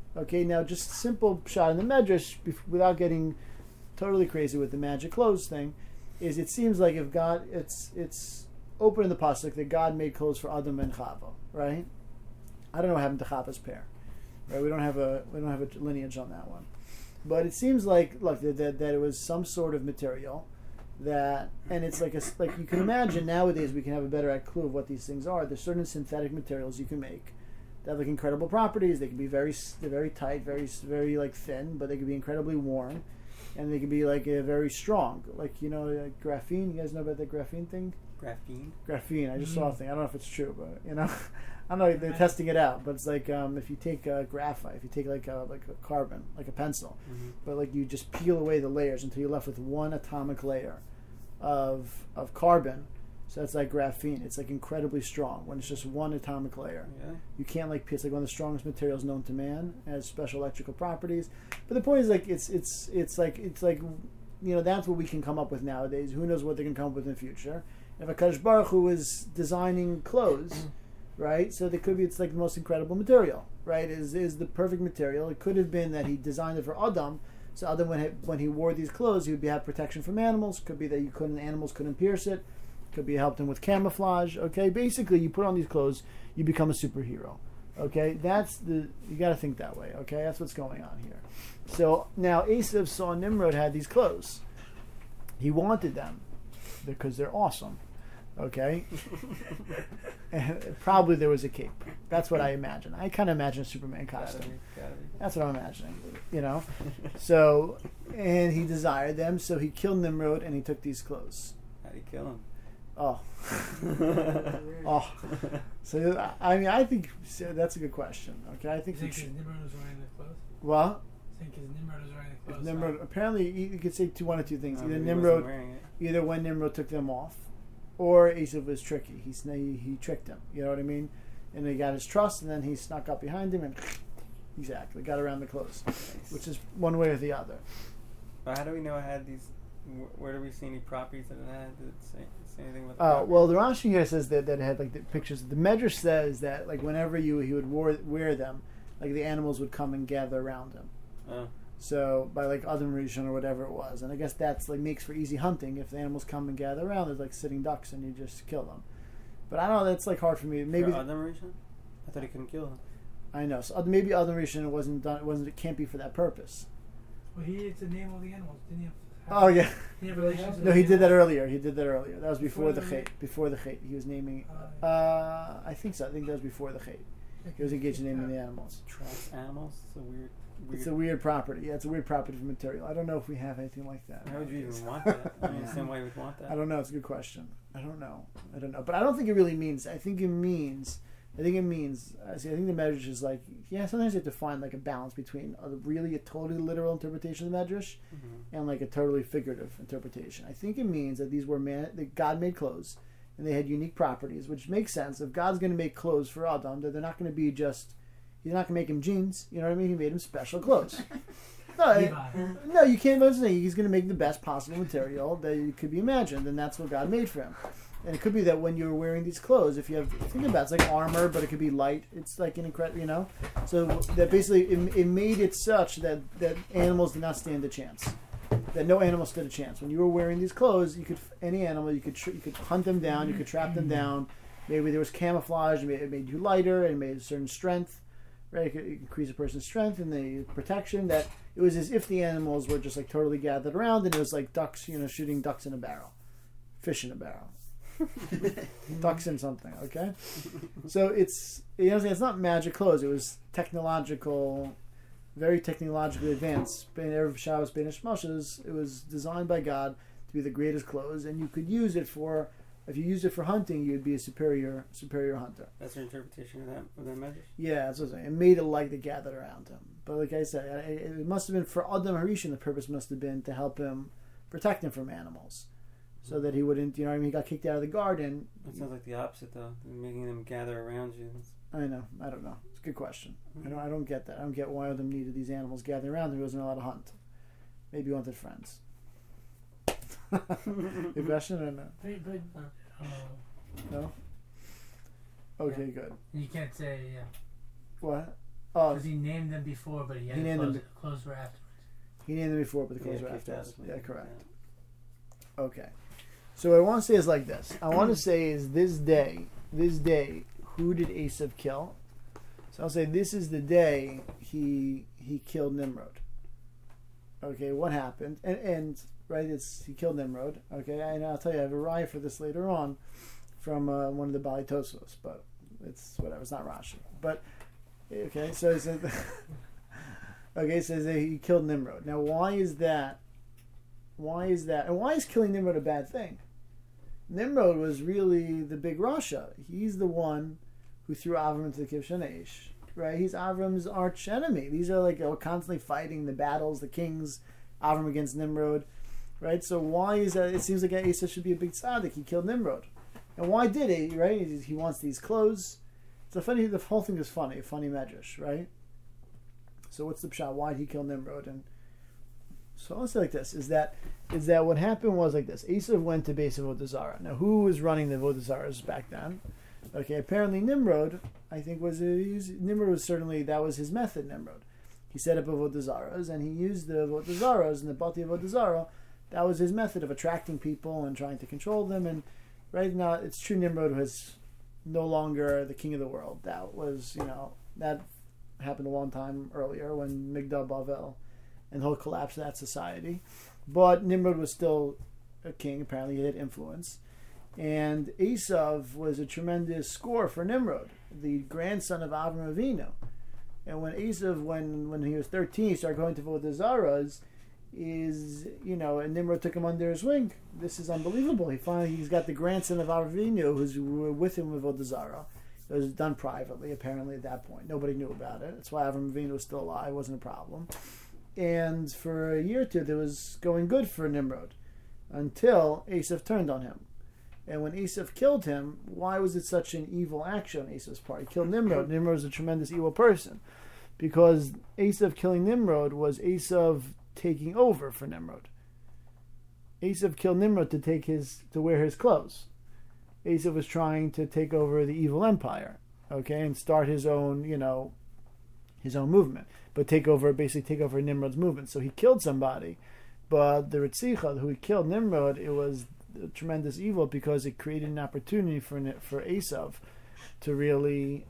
Okay, now just simple shot in the Medrash, without getting totally crazy with the magic clothes thing, is it seems like if God, it's open in the pasuk that God made clothes for Adam and Chava, right? I don't know what happened to Chava's pair, right? We don't have a lineage on that one, but it seems like that it was some sort of material that, and it's like you can imagine nowadays we can have a better clue of what these things are. There's certain synthetic materials you can make that have like incredible properties. They can be they're very tight, very like thin, but they can be incredibly warm, and they can be like very strong. Like graphene. You guys know about the graphene thing? Graphene. I just saw a thing. I don't know if it's true, but I don't know. They're testing it out. But it's like if you take graphite, if you take like a carbon, like a pencil, but like you just peel away the layers until you're left with one atomic layer of carbon. So that's like graphene. It's like incredibly strong when it's just one atomic layer. Yeah. You can't like it's like one of the strongest materials known to man. It has special electrical properties. But the point is like it's like that's what we can come up with nowadays. Who knows what they can come up with in the future? If HaKadosh Baruch Hu is designing clothes, right? So it's like the most incredible material, right? Is the perfect material. It could have been that he designed it for Adam. So Adam, when he wore these clothes, he would have protection from animals. Could be that animals couldn't pierce it. Could be helped him with camouflage. Okay, basically, you put on these clothes, you become a superhero. Okay, you got to think that way. Okay, that's what's going on here. So now Esav saw Nimrod had these clothes. He wanted them because they're awesome. Okay, and probably there was a cape. That's what I imagine. I kind of imagine a Superman costume. Gotta be. That's what I'm imagining. So, and he desired them, so he killed Nimrod and he took these clothes. How'd he kill him? Oh. So I think that's a good question. Okay, I think You think his Nimrod was wearing the clothes? Well, I think his Nimrod was wearing the clothes. Nimrod apparently you could say one of two things. Maybe Either he wasn't Nimrod, wearing it. either when Nimrod took them off, or Esav was tricky. He tricked him. You know what I mean? And he got his trust, and then he snuck up behind him and exactly got around the clothes, which is one way or the other. But how do we know it had these? Where do we see any properties that it had? Did it say anything about? Oh well, the Rashi here says that it had like the pictures. The Medrash says that like whenever he would wear them, like the animals would come and gather around him. Oh. So by like Adam Rishon or whatever it was, and I guess that's like makes for easy hunting. If the animals come and gather around, there's like sitting ducks, and you just kill them. But I don't know. That's like hard for me. Maybe For Adam Rishon? I thought he couldn't kill him. I know. So maybe Adam Rishon wasn't done. It can't be for that purpose. Well, he had to name all the animals, didn't he? Oh yeah. He had relations with No, he the did that animals? earlier. That was before the Chet. Before the Chet, he was naming. I think so. I think that was before the Chet. He was engaged in naming the animals. Traps animals? It's a weird. It's a weird property. Yeah, it's a weird property for material. I don't know if we have anything like that. Why would you even want that? I don't understand why you would want that. I don't know. It's a good question. I don't know. But I don't think it really means. I think it means. See, I think the Medrash is like, sometimes you have to find like a balance between a totally literal interpretation of the Medrash and like a totally figurative interpretation. I think it means that these were that God made clothes and they had unique properties, which makes sense. If God's going to make clothes for Adam, that they're not going to be just. He's not going to make him jeans. You know what I mean? He made him special clothes. No, you can't imagine. He's going to make the best possible material that could be imagined, and that's what God made for him. And it could be that when you're wearing these clothes, if you have, think about it's like armor, but it could be light. It's like an incredible, So that basically it made it such that animals did not stand a chance. That no animal stood a chance. When you were wearing these clothes, you could hunt them down, you could trap them down. Maybe there was camouflage. It made you lighter. It made a certain strength. Right, it could increase a person's strength and the protection. That it was as if the animals were just like totally gathered around, and it was like ducks, shooting ducks in a barrel, fish in a barrel, ducks in something. Okay, so it's not magic clothes. It was technological, very technologically advanced. Erev Shabbos Beinish Moshes. It was designed by God to be the greatest clothes, and you could use it for. If you used it for hunting, you'd be a superior hunter. That's your interpretation of that Medrash? Yeah, that's what I'm saying. It made it like they gathered around him. But like I said, it must have been for Adam Harishon, the purpose must have been to help him protect him from animals. So that he wouldn't, he got kicked out of the garden. It sounds like the opposite, though. Making them gather around you. I know. I don't know. It's a good question. I don't get that. I don't get why Adam needed these animals gathering around him. He wasn't allowed to hunt. Maybe he wanted friends. Good question or no? No? Okay, good. You can't say, What? Because he named them before, but he had named them clothes were afterwards. He named them before, but the clothes were kicked afterwards. out. Yeah, correct. Okay. So what I want to say is like this. I want to say is this day, who did Esav kill? So I'll say this is the day he killed Nimrod. Okay, what happened? And right, he killed Nimrod. Okay, and I'll tell you, I have a raya for this later on from one of the Bali Tosos, but it's whatever. It's not Rashi. But okay, so it says, okay, so it says he killed Nimrod. Now, why is that? Why is that? And why is killing Nimrod a bad thing? Nimrod was really the big Rasha. He's the one who threw Avram into the Kivshan Eish. Right? He's Avram's arch enemy. These are like constantly fighting the battles, the kings, Avram against Nimrod. Right? So why is that? It seems like Asa should be a big tzaddik. He killed Nimrod. And why did he? Right? He wants these clothes. The whole thing is funny. A funny medrash, right? So what's the pshat? Why did he kill Nimrod? And so I'll say like this: is that what happened was like this? Esav went to base of Avodah Zarah. Now, who was running the Avodah Zarahs back then? Okay, apparently Nimrod, I think Nimrod was certainly, that was his method. Nimrod, he set up Avodah Zarahs and he used the Avodah Zarahs and the Bati Avodah Zarah. That was his method of attracting people and trying to control them. And right now, it's true Nimrod was no longer the king of the world. That was, that happened a long time earlier when Migdal Bavel and the whole collapse of that society. But Nimrod was still a king. Apparently, he had influence. And Esav was a tremendous score for Nimrod, the grandson of Avram Avinu. And when Esav, when he was 13, he started going to Avodah Zarahs, and Nimrod took him under his wing. This is unbelievable. He's got the grandson of Avram Avinu who's with him with Avodah Zarah. It was done privately, apparently, at that point. Nobody knew about it. That's why Avram Avinu was still alive. It wasn't a problem. And for a year or two, it was going good for Nimrod until Esav turned on him. And when Esav killed him, why was it such an evil action on Esav's part? He killed Nimrod. Nimrod was a tremendous evil person. Because Esav killing Nimrod was Esav taking over for Nimrod. Esav killed Nimrod to wear his clothes. Esav was trying to take over the evil empire, okay, and start his own movement, but basically take over Nimrod's movement. So he killed somebody, but the Ritzicha, who he killed Nimrod, it was a tremendous evil because it created an opportunity for Esav to really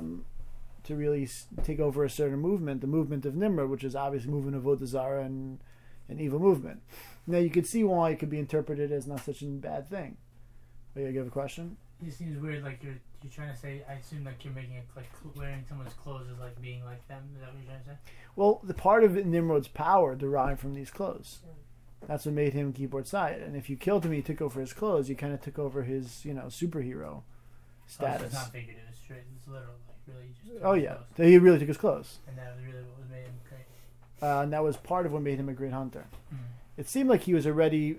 take over a certain movement, the movement of Nimrod, which is obviously movement of Avodah Zarah and an evil movement. Now you could see why it could be interpreted as not such a bad thing. Oh, you have a question? It seems weird, like you're trying to say. I assume like you're making it like wearing someone's clothes is like being like them. Is that what you're trying to say? Well, the part of Nimrod's power derived from these clothes. That's what made him keyboard side. And if you killed him, and you took over his clothes. You kind of took over his, superhero status. So it's not figurative. It's straight. It's literal. Like really, just. Oh yeah, so he really took his clothes. And that was really what made him great. And that was part of what made him a great hunter. Mm-hmm. It seemed like he was already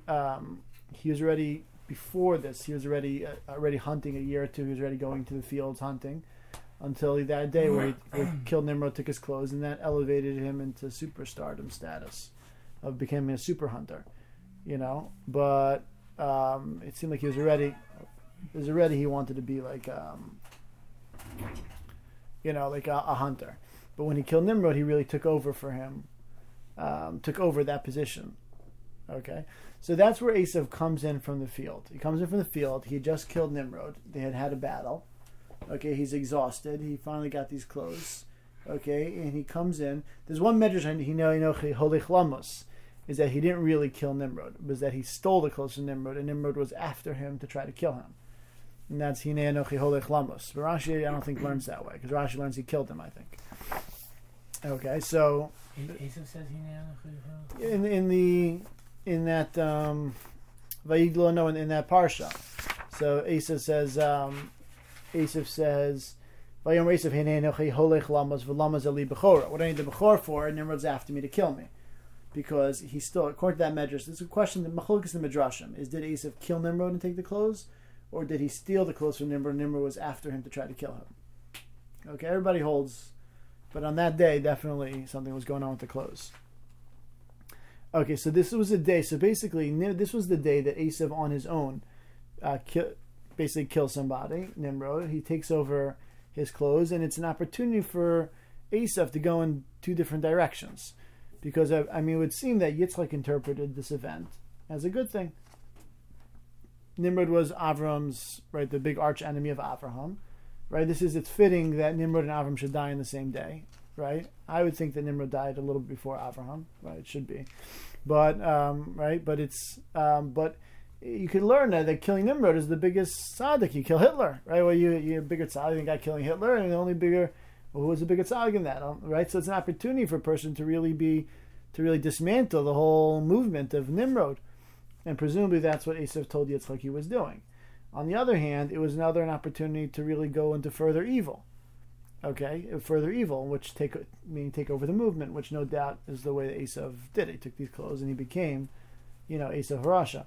before this. He was already hunting a year or two. He was already going to the fields hunting until that day where he killed Nimrod, took his clothes, and that elevated him into superstardom status of becoming a super hunter. But it seemed like he was already he wanted to be like a hunter. But when he killed Nimrod, he really took over for him, took over that position. Okay, so that's where Esav comes in from the field. He comes in from the field. He had just killed Nimrod. They had a battle. Okay, he's exhausted. He finally got these clothes. Okay, and he comes in. There's one medrash Holich Lamos, is that he didn't really kill Nimrod. It was that he stole the clothes from Nimrod, and Nimrod was after him to try to kill him. And that's Hinei Anochi Holich Lamos. But Rashi, I don't think, learns that way, because Rashi learns he killed him, I think. Okay, so Esav says Hinei Anochi in that Vayiglo, no, in that parsha. So Esav says, Vayom Esav Hinei Anochi Holich Lamos v'Lamos Eli Bechora. What I need the Bechor for? Nimrod's after me to kill me. Because he still, according to that medrash, this is a question that Machlokes the Midrashim is: did Esav kill Nimrod and take the clothes, or did he steal the clothes from Nimrod? Nimrod was after him to try to kill him. Okay, everybody holds, but on that day, definitely something was going on with the clothes. Okay, so this was a day. So basically, this was the day that Esav on his own kills somebody. Nimrod. He takes over his clothes, and it's an opportunity for Esav to go in two different directions. Because, I mean, it would seem that Yitzchak interpreted this event as a good thing. Nimrod was Avram's, right, the big arch enemy of Avraham, right? It's fitting that Nimrod and Avram should die in the same day, right? I would think that Nimrod died a little bit before Avraham, right? It should be. But, right, but you can learn that killing Nimrod is the biggest tzaddik. You kill Hitler, right? Well, you're a bigger tzaddik than the guy killing Hitler, and the only bigger, well, who was a bigger tzaddik than that, right? So it's an opportunity for a person to really dismantle the whole movement of Nimrod. And presumably that's what Esav told Yitzchak he was doing. On the other hand, it was an opportunity to really go into further evil. Okay, further evil, which take over the movement, which no doubt is the way that Esav did it. He took these clothes and he became, Esav Harasha.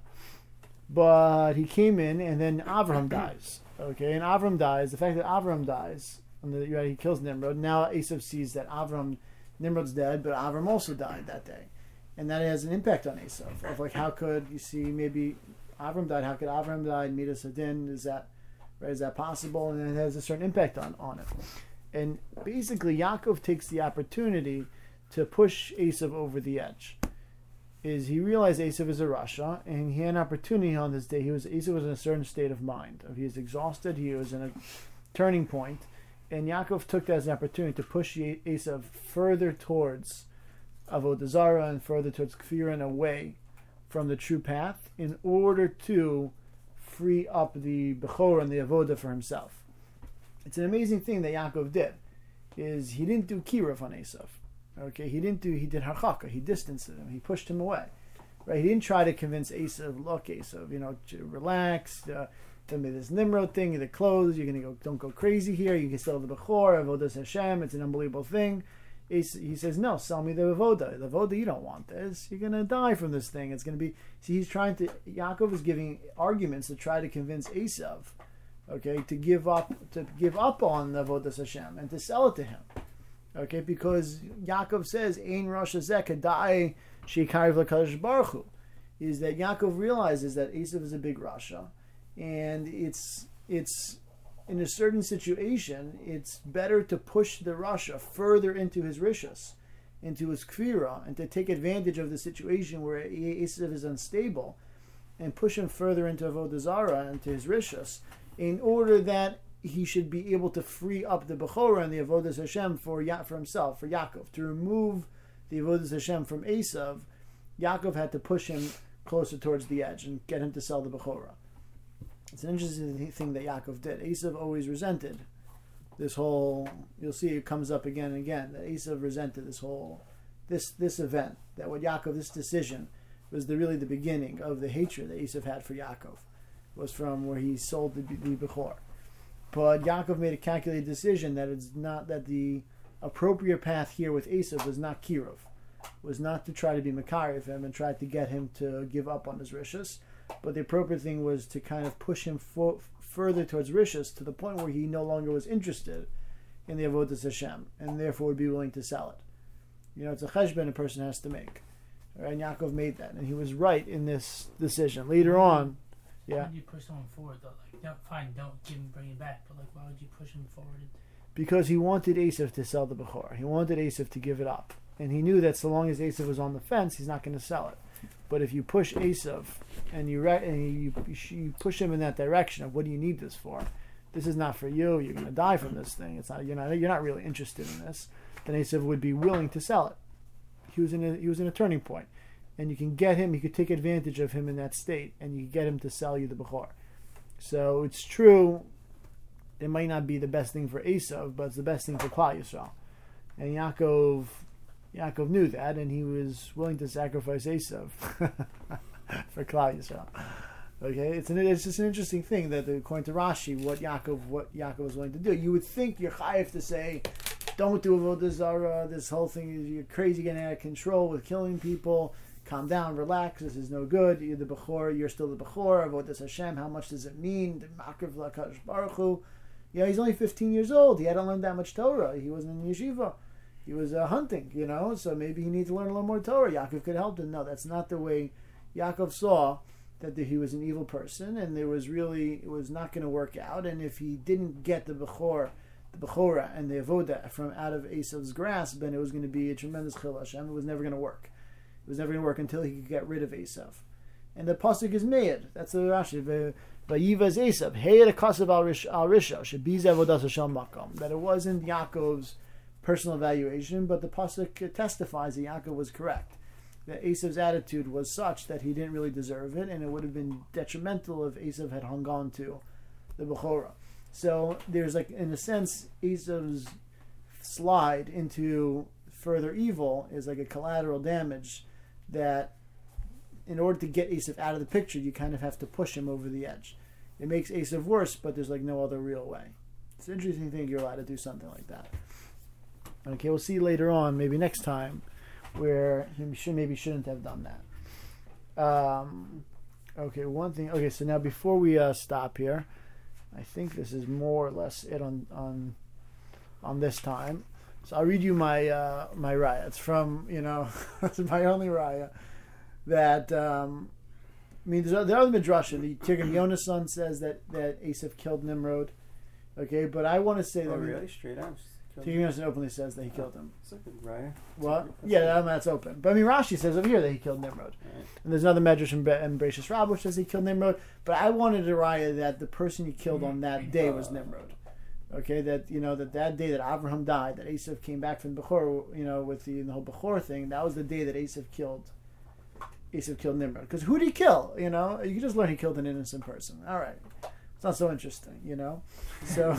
But he came in, and then Avraham dies. Okay, and Avraham dies. The fact that Avraham dies, and he kills Nimrod. Now Esav sees that Nimrod's dead, but Avraham also died that day. And that has an impact on Esav. Of like, how could you see maybe Avram died? How could Avram die? Midas Hadin, is that possible? And it has a certain impact on it. And basically, Yaakov takes the opportunity to push Esav over the edge. He realized Esav is a Rasha, and he had an opportunity on this day. Esav was in a certain state of mind. He was exhausted. He was in a turning point, and Yaakov took that as an opportunity to push Esav further towards Avodah Zarah and further towards Kfir and away from the true path in order to free up the Bechor and the Avodah for himself. It's an amazing thing that Yaakov did. He didn't do Kiruv on Esav. Okay, he did Harchaka. He distanced him. He pushed him away. Right? He didn't try to convince Esav, look, Esav, to relax. Tell me this Nimrod thing, the clothes. You're gonna don't go crazy here. You can sell the Bechor, Avodah Hashem. It's an unbelievable thing. He says, no, sell me the Avodah. The Avodah, you don't want this. You're going to die from this thing. It's going to be... See, Yaakov is giving arguments to try to convince Esav, okay, to give up on the Avodah Hashem and to sell it to him. Okay, because Yaakov says, Ein Rosh Hazeh Kadai Sheikariv LaKadosh Baruch Hu, is that Yaakov realizes that Esav is a big Rasha, and it's in a certain situation, it's better to push the Rasha further into his rishus, into his kfira, and to take advantage of the situation where Esav is unstable, and push him further into Avodah Zarah, into his rishus, in order that he should be able to free up the Bechorah and the Avodah Hashem for himself, for Yaakov. To remove the Avodah Hashem from Esav, Yaakov had to push him closer towards the edge and get him to sell the Bechorah. It's an interesting thing that Yaakov did. Esav always resented this whole... You'll see it comes up again and again, that Esav resented this event. That what Yaakov, this decision, was really the beginning of the hatred that Esav had for Yaakov. It was from where he sold the Bechor. But Yaakov made a calculated decision that it's not that the appropriate path here with Esav was not Kiruv. Was not to try to be Makari of him and try to get him to give up on his rishus. But the appropriate thing was to kind of push him further towards Rishus to the point where he no longer was interested in the Avodah Hashem and therefore would be willing to sell it. It's a cheshbon a person has to make. Right? And Yaakov made that. And he was right in this decision. Later on, why would you push someone forward though? Don't bring him back. But why would you push him forward? Because he wanted Esav to sell the Bechor. He wanted Esav to give it up. And he knew that so long as Esav was on the fence, he's not going to sell it. But if you push Esav and you push him in that direction of what do you need this for? This is not for you. You're going to die from this thing. It's not. You're not really interested in this. Then Esav would be willing to sell it. He was in a turning point, and you can get him. You could take advantage of him in that state, and you get him to sell you the Bechor. So it's true. It might not be the best thing for Esav, but it's the best thing for Klal Yisrael. And Yaakov knew that, and he was willing to sacrifice Esav for Klal Yisrael. Okay, it's just an interesting thing that according to Rashi, what Yaakov was willing to do. You would think you're chayiv to say, don't do Avodah Zarah. This whole thing, you're crazy, getting out of control with killing people. Calm down, relax. This is no good. You're the Bechor. You're still the Bechor. Avodah Hashem. How much does it mean? The Makriv LaKadosh Baruch Hu. He's only 15 years old. He hadn't learned that much Torah. He wasn't in yeshiva. He was hunting, so maybe he needed to learn a little more Torah. Yaakov could help him. No, that's not the way Yaakov saw that he was an evil person, and it was not going to work out. And if he didn't get the Bechor the Bechorah and the Avoda from out of Esav's grasp, then it was going to be a tremendous Chil Hashem. It was never going to work. It was never going to work until he could get rid of Esav. And the pasuk is made. That's the Rashi. Vayivaz Esav heyed kasav al risha shebiz avodas Hashem makom. That it wasn't Yaakov's personal evaluation, but the pasuk testifies that Yaakov was correct. That Esav's attitude was such that he didn't really deserve it, and it would have been detrimental if Esav had hung on to the Bechorah. So there's like, in a sense, Esav's slide into further evil is like a collateral damage that in order to get Esav out of the picture, you kind of have to push him over the edge. It makes Esav worse, but there's like no other real way. It's an interesting thing you're allowed to do something like that. Okay, we'll see later on, maybe next time, where he shouldn't have done that. Okay, one thing. Okay, so now before we stop here, I think this is more or less it on this time. So I'll read you my my raya. It's from, it's my only raya. That there are other midrashim. The Tirgum Yonasan says that Esav killed Nimrod. Okay, but I want to say that really straight up. Tirgum Yonasan openly says that he killed him. It's a good raya. What? Yeah, that's open. But Rashi says over here that he killed Nimrod. Right. And there's another medrash in Bereshis Rabbah which says he killed Nimrod. But I wanted a raya that the person he killed on that day was Nimrod. Okay, that that day that Avraham died, that Esav came back from Bechor, with the whole Bechor thing, that was the day that Esav killed Nimrod. Because who did he kill? You can just learn he killed an innocent person. All right, it's not so interesting, So,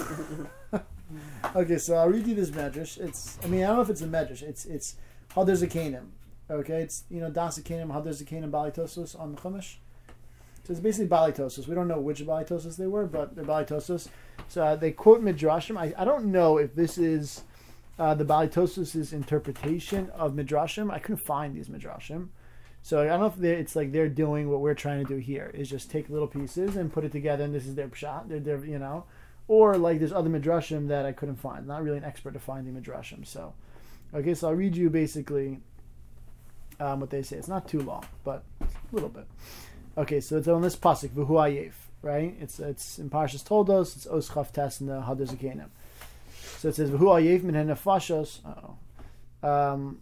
okay, so I'll read you this medrash. I don't know if it's a medrash. It's Hadar Zakanim. Okay, it's Das Zakanim, Hadar Zakanim, Bali Tosos on the Chumash. So it's basically Bali Tosos. We don't know which Bali Tosos they were, but they're Bali Tosos. So they quote midrashim. I don't know if this is the Bali Tosos' interpretation of midrashim. I couldn't find these midrashim. So I don't know if it's like they're doing what we're trying to do here, is just take little pieces and put it together, and this is their pshat. They're or like there's other midrashim that I couldn't find. I'm not really an expert at finding midrashim. So, okay, so I'll read you basically what they say. It's not too long, but a little bit. Okay, so it's on this pasuk, V'hu Ayef, right? It's in Parshas Toldos. It's Os Chaf Tes in the Hadar Zakanim. So it says V'hu Ayef min hanafashos. I don't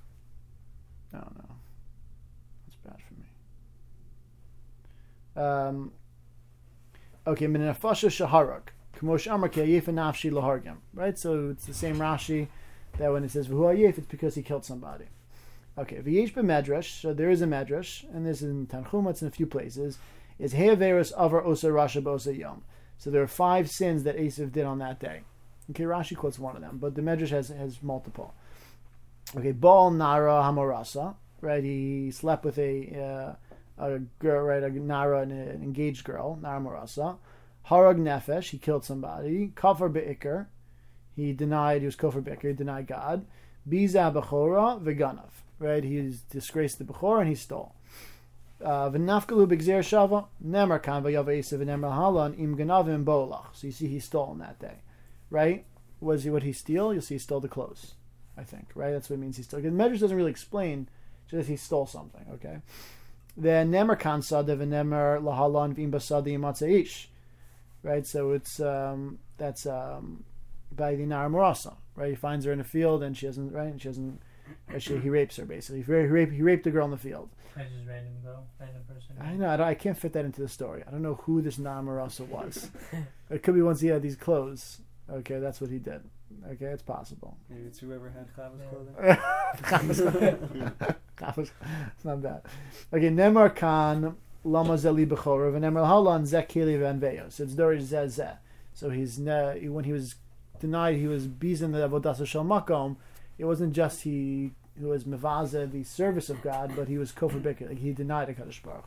know. Bad for me. Okay, min nafasha shaharag, k'mosh amar ki ayef nafshi lahargim. Right, so it's the same Rashi that when it says v'hu ayef, it's because he killed somebody. Okay, v'yesh b'medrash. So there is a medrash, and this is in Tanchuma. It's in a few places. Is he'averis avar osa rasha b'osa yom. So there are 5 sins that Esav did on that day. Okay, Rashi quotes one of them, but the medrash has multiple. Okay, Baal Nara Hamorasa. Right, he slept with a girl, right, a Nara, an engaged girl, Nara Morasa. Harag Nefesh, he killed somebody. Kafar Be'ikr, he was Kafar Be'ikr, he denied God. Biza Bechora V'ganav, right, he's disgraced the Bechora and he stole. V'nafkalu B'gzer Shava, Nemar Kan V'yav Esav V'nemar Halan Im Ganavim Bolach. So you see he stole on that day, right? What did he steal? You'll see he stole the clothes, I think, right? That's what it means he stole. Because the Medrash doesn't really explain just he stole something, okay? Then Nemer Kan Sadev and Nemer Lahalan V'im Basadi Matzaish. Right, so it's that's by the Nara Morasa, right? He finds her in a field and she hasn't, right? And she hasn't. Actually, he rapes her basically. He raped a girl in the field. That's just random person. I know. I can't fit that into the story. I don't know who this Nara Morasa was. It could be once he had these clothes. Okay, that's what he did. Okay, it's possible. Maybe it's whoever had Chava's clothing. It's not bad. Okay, Nemar Khan Lama Zeli Bechora v'Nemar Halan Zekili v'Anveyo. So it's Dorish Zezeh. So when he was denied, he was bizin the Avodas Hashem Makom. It wasn't just he who was mevaze the service of God, but he was kofar bikr. Like he denied a Kadosh Baruch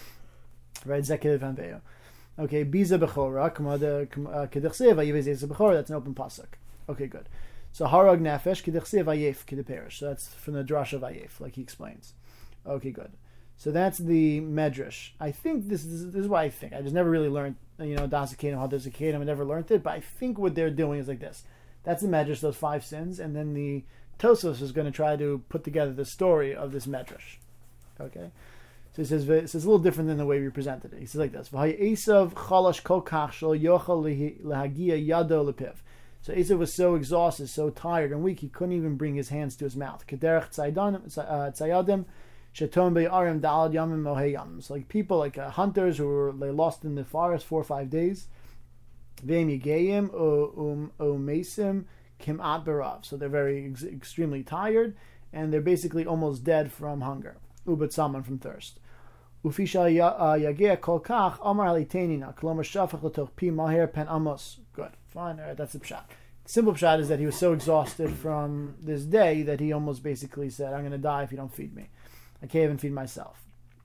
Hu. Right, Zekili v'Anveyo. Okay, Biza Bechora, Kedechsev Ayivez Eza Bechora. That's an open pasuk. Okay, good. So Harag Nefesh Kedechsev Ayef Kedeperish. So that's from the Drash of Ayef, like he explains. Okay, good. So that's the Medrash. I think this is what I think. I just never really learned, Das Akadim, Hadar Zakadim. I never learned it, but I think what they're doing is like this. That's the Medrash, those 5 sins, and then the Tosos is going to try to put together the story of this Medrash. Okay? So it says a little different than the way we presented it. He says like this: Esav chalash kol kach shel yochel lehagia yado lepiv. So Esav was so exhausted, so tired and weak, he couldn't even bring his hands to his mouth. Kederech tzayadim, sheton be'arim dalad yamim mohei yamim. So like people, like hunters who were lost in the forest 4 or 5 days. Ve'im yigayim o mesim kimat berav. So they're very extremely tired, and they're basically almost dead from hunger. Ubat saman, from thirst. Ufisha yagea kol kach amar alitenina kolomar shafach l'toch pi maher pen amos. Good, fine. All right, that's the pshat. Simple pshat is that he was so exhausted from this day that he almost basically said, "I'm going to die if you don't feed me. I can't even feed myself."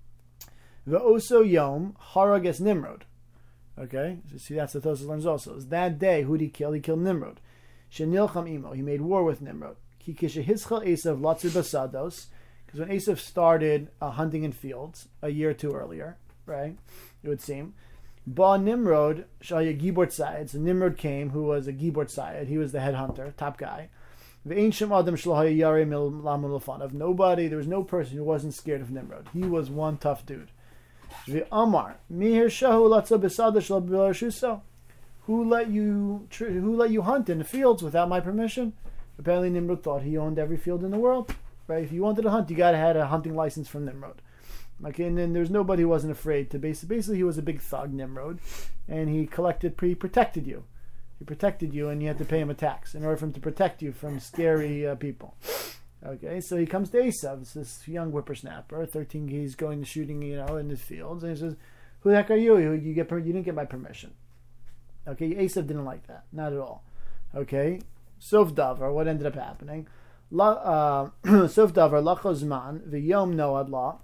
Ve'oso yom harages Nimrod. Okay, so see that's the Tosfos learns also. Is that day who did he kill? He killed Nimrod. Shenilcham imo. He made war with Nimrod. Ki kishehischal Esav latzir basados. Because when Esav started hunting in fields a year or two earlier, right, it would seem, Ba Nimrod shaya gibor tzayed. So Nimrod came, who was a gibor tzayed. He was the head hunter, top guy. Ve'ein adam shlohaya yarei lamun lefanav. Nobody, there was no person who wasn't scared of Nimrod. He was one tough dude. Ve'amar mihir shahu latza besada shel b'larashuso. Who let you hunt in the fields without my permission? Apparently Nimrod thought he owned every field in the world. Right? If you wanted to hunt, you gotta have a hunting license from Nimrod. Okay, and then there's nobody who wasn't afraid to basically he was a big thug, Nimrod, and he protected you. He protected you, and you had to pay him a tax in order for him to protect you from scary people. Okay, so he comes to Esav, it's this young whippersnapper, 13. He's going to shooting, in the fields, and he says, "Who the heck are you? You didn't get my permission." Okay, Esav didn't like that, not at all. Okay, Sof Davar, what ended up happening? Sof Davar lachozman v'yom noad la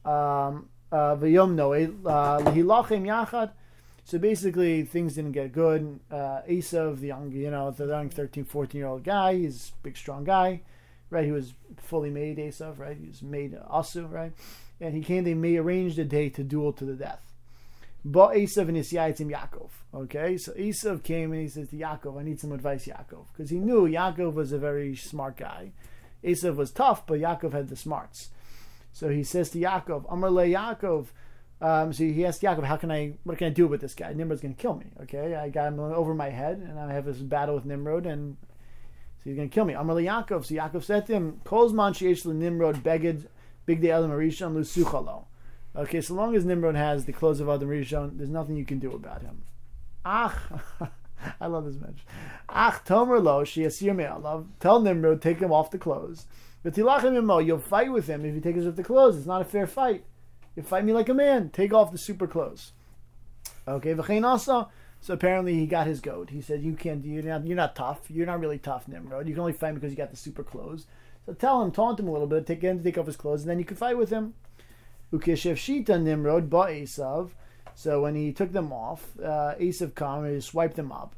v'yom noed lehilachem yachad. So basically, things didn't get good. Esav, the young 13, 14-year-old guy, he's a big, strong guy, right? He was fully made Esav, right? He was made asu, right? And they arranged a day to duel to the death. But Esav and Yisyayitzim Yaakov. Okay, so Esav came and he says to Yaakov, "I need some advice, Yaakov," because he knew Yaakov was a very smart guy. Esav was tough, but Yaakov had the smarts. So he says to Yaakov, "Amar le Yaakov." So he asked Yaakov, "What can I do with this guy? Nimrod's going to kill me. Okay, I got him over my head, and I have this battle with Nimrod, and so he's going to kill me." Amar le Yaakov. So Yaakov said to him, "Kolzman sheyesh le Nimrod beged bigdei Adam Rishon lu suchalo." Okay, so long as Nimrod has the clothes of Adam Rishon, there's nothing you can do about him. Ach, I love this mention. Ach tomer lo sheyasir me'alav. Tell Nimrod, take him off the clothes. V'tilachem imo, you'll fight with him if he takes off the clothes. It's not a fair fight. You fight me like a man. Take off the super clothes. Okay, v'chein asa. So apparently he got his goat. He said, you're not tough. You're not really tough, Nimrod. You can only fight because you got the super clothes. So taunt him a little bit, take off his clothes, and then you can fight with him. Ukeshev shita Nimrod ba Esav. So when he took them off, Esav came and he swiped them up.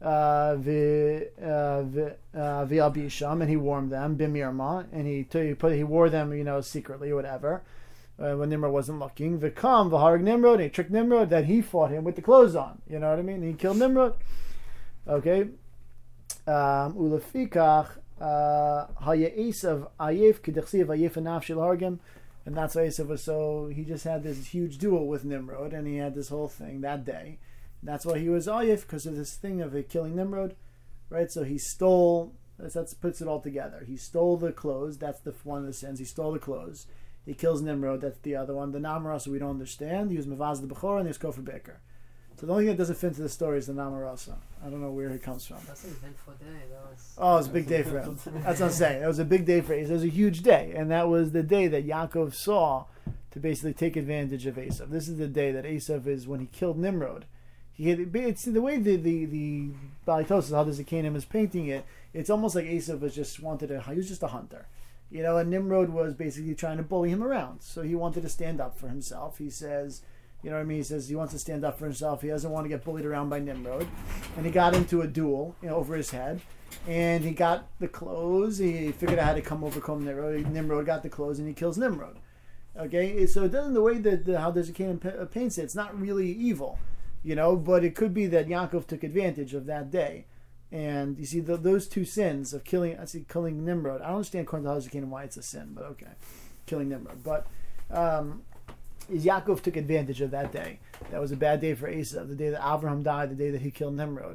V'abisham, and he warmed them. Bimirma, and he wore them, secretly or whatever. When Nimrod wasn't looking. V'kam v'harag Nimrod, and he tricked Nimrod that he fought him with the clothes on. You know what I mean? He killed Nimrod. Okay. Ulafikach haya Esav ayef k'dechsiv ayef anav shel hargim. And that's why Esav was he just had this huge duel with Nimrod, and he had this whole thing that day. And that's why he was ayif, because of this thing of killing Nimrod, right? So he stole, that puts it all together. He stole the clothes, that's one of the sins. He stole the clothes. He kills Nimrod, that's the other one. The Namarasa we don't understand. He was Mavaz the Bechor, and he was Kofar Beker. So the only thing that doesn't fit into the story is the Namarasa. I don't know where he comes from. That's an eventful day. It was a big day for him. That's what I'm saying. It was a big day for Esav. It was a huge day. And that was the day that Yaakov saw to basically take advantage of Esav. This is the day that Esav is when he killed Nimrod. It's the way the Balitosis, how the Zakanim is painting it, it's almost like Esav was just he was just a hunter. And Nimrod was basically trying to bully him around. So he wanted to stand up for himself. He says, he says he wants to stand up for himself. He doesn't want to get bullied around by Nimrod. And he got into a duel, over his head. And he got the clothes. He figured out how to overcome Nimrod. Nimrod got the clothes, and he kills Nimrod. Okay, so it doesn't, the way that how the Zakanim paints it, it's not really evil, but it could be that Yaakov took advantage of that day. And you see those two sins of killing Nimrod. I don't understand according to how Zakanim why it's a sin, but okay, killing Nimrod. But Yaakov took advantage of that day. That was a bad day for Esav, the day that Avraham died, the day that he killed Nimrod.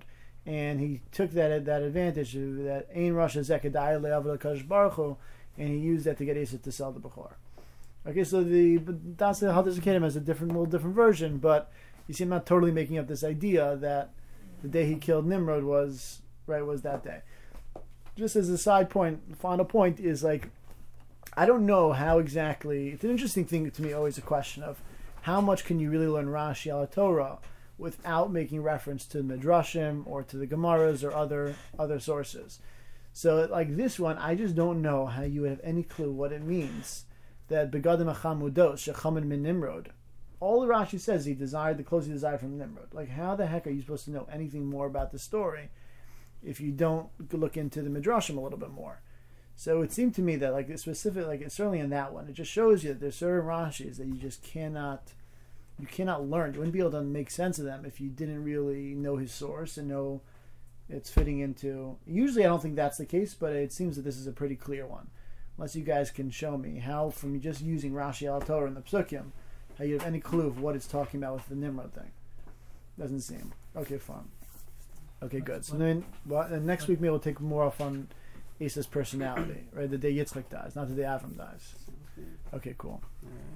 and he took that advantage of that Ein Rosh Zekadai Le'avod HaKadosh Baruch Hu, and he used that to get Esav to sell the Bechor. Okay, so the Das Haldas Kedim has a little different version, but you see, I'm not totally making up this idea that the day he killed Nimrod was that day. Just as a side point, the final point is like, I don't know how exactly. It's an interesting thing to me, always a question of how much can you really learn Rashi al Torah without making reference to Midrashim or to the Gemaras or other sources. So like this one, I just don't know how you would have any clue what it means that Begadim Achamudos Shechamin min Nimrod. All the Rashi says he desired the clothes he desired from Nimrod. Like how the heck are you supposed to know anything more about the story if you don't look into the Midrashim a little bit more? So it seemed to me that like specific, like certainly in that one, it just shows you that there's certain Rashis that you just cannot learn. You wouldn't be able to make sense of them if you didn't really know his source and know it's fitting into. Usually I don't think that's the case, but it seems that this is a pretty clear one. Unless you guys can show me how, from just using Rashi al Torah and the Psukim, how you have any clue of what it's talking about with the Nimrod thing. Doesn't seem. Okay, fine. Okay, good. So then next week maybe we'll take more off on Esau's personality, right? The day Yitzchak dies, not the day Avram dies. Okay, cool. All right.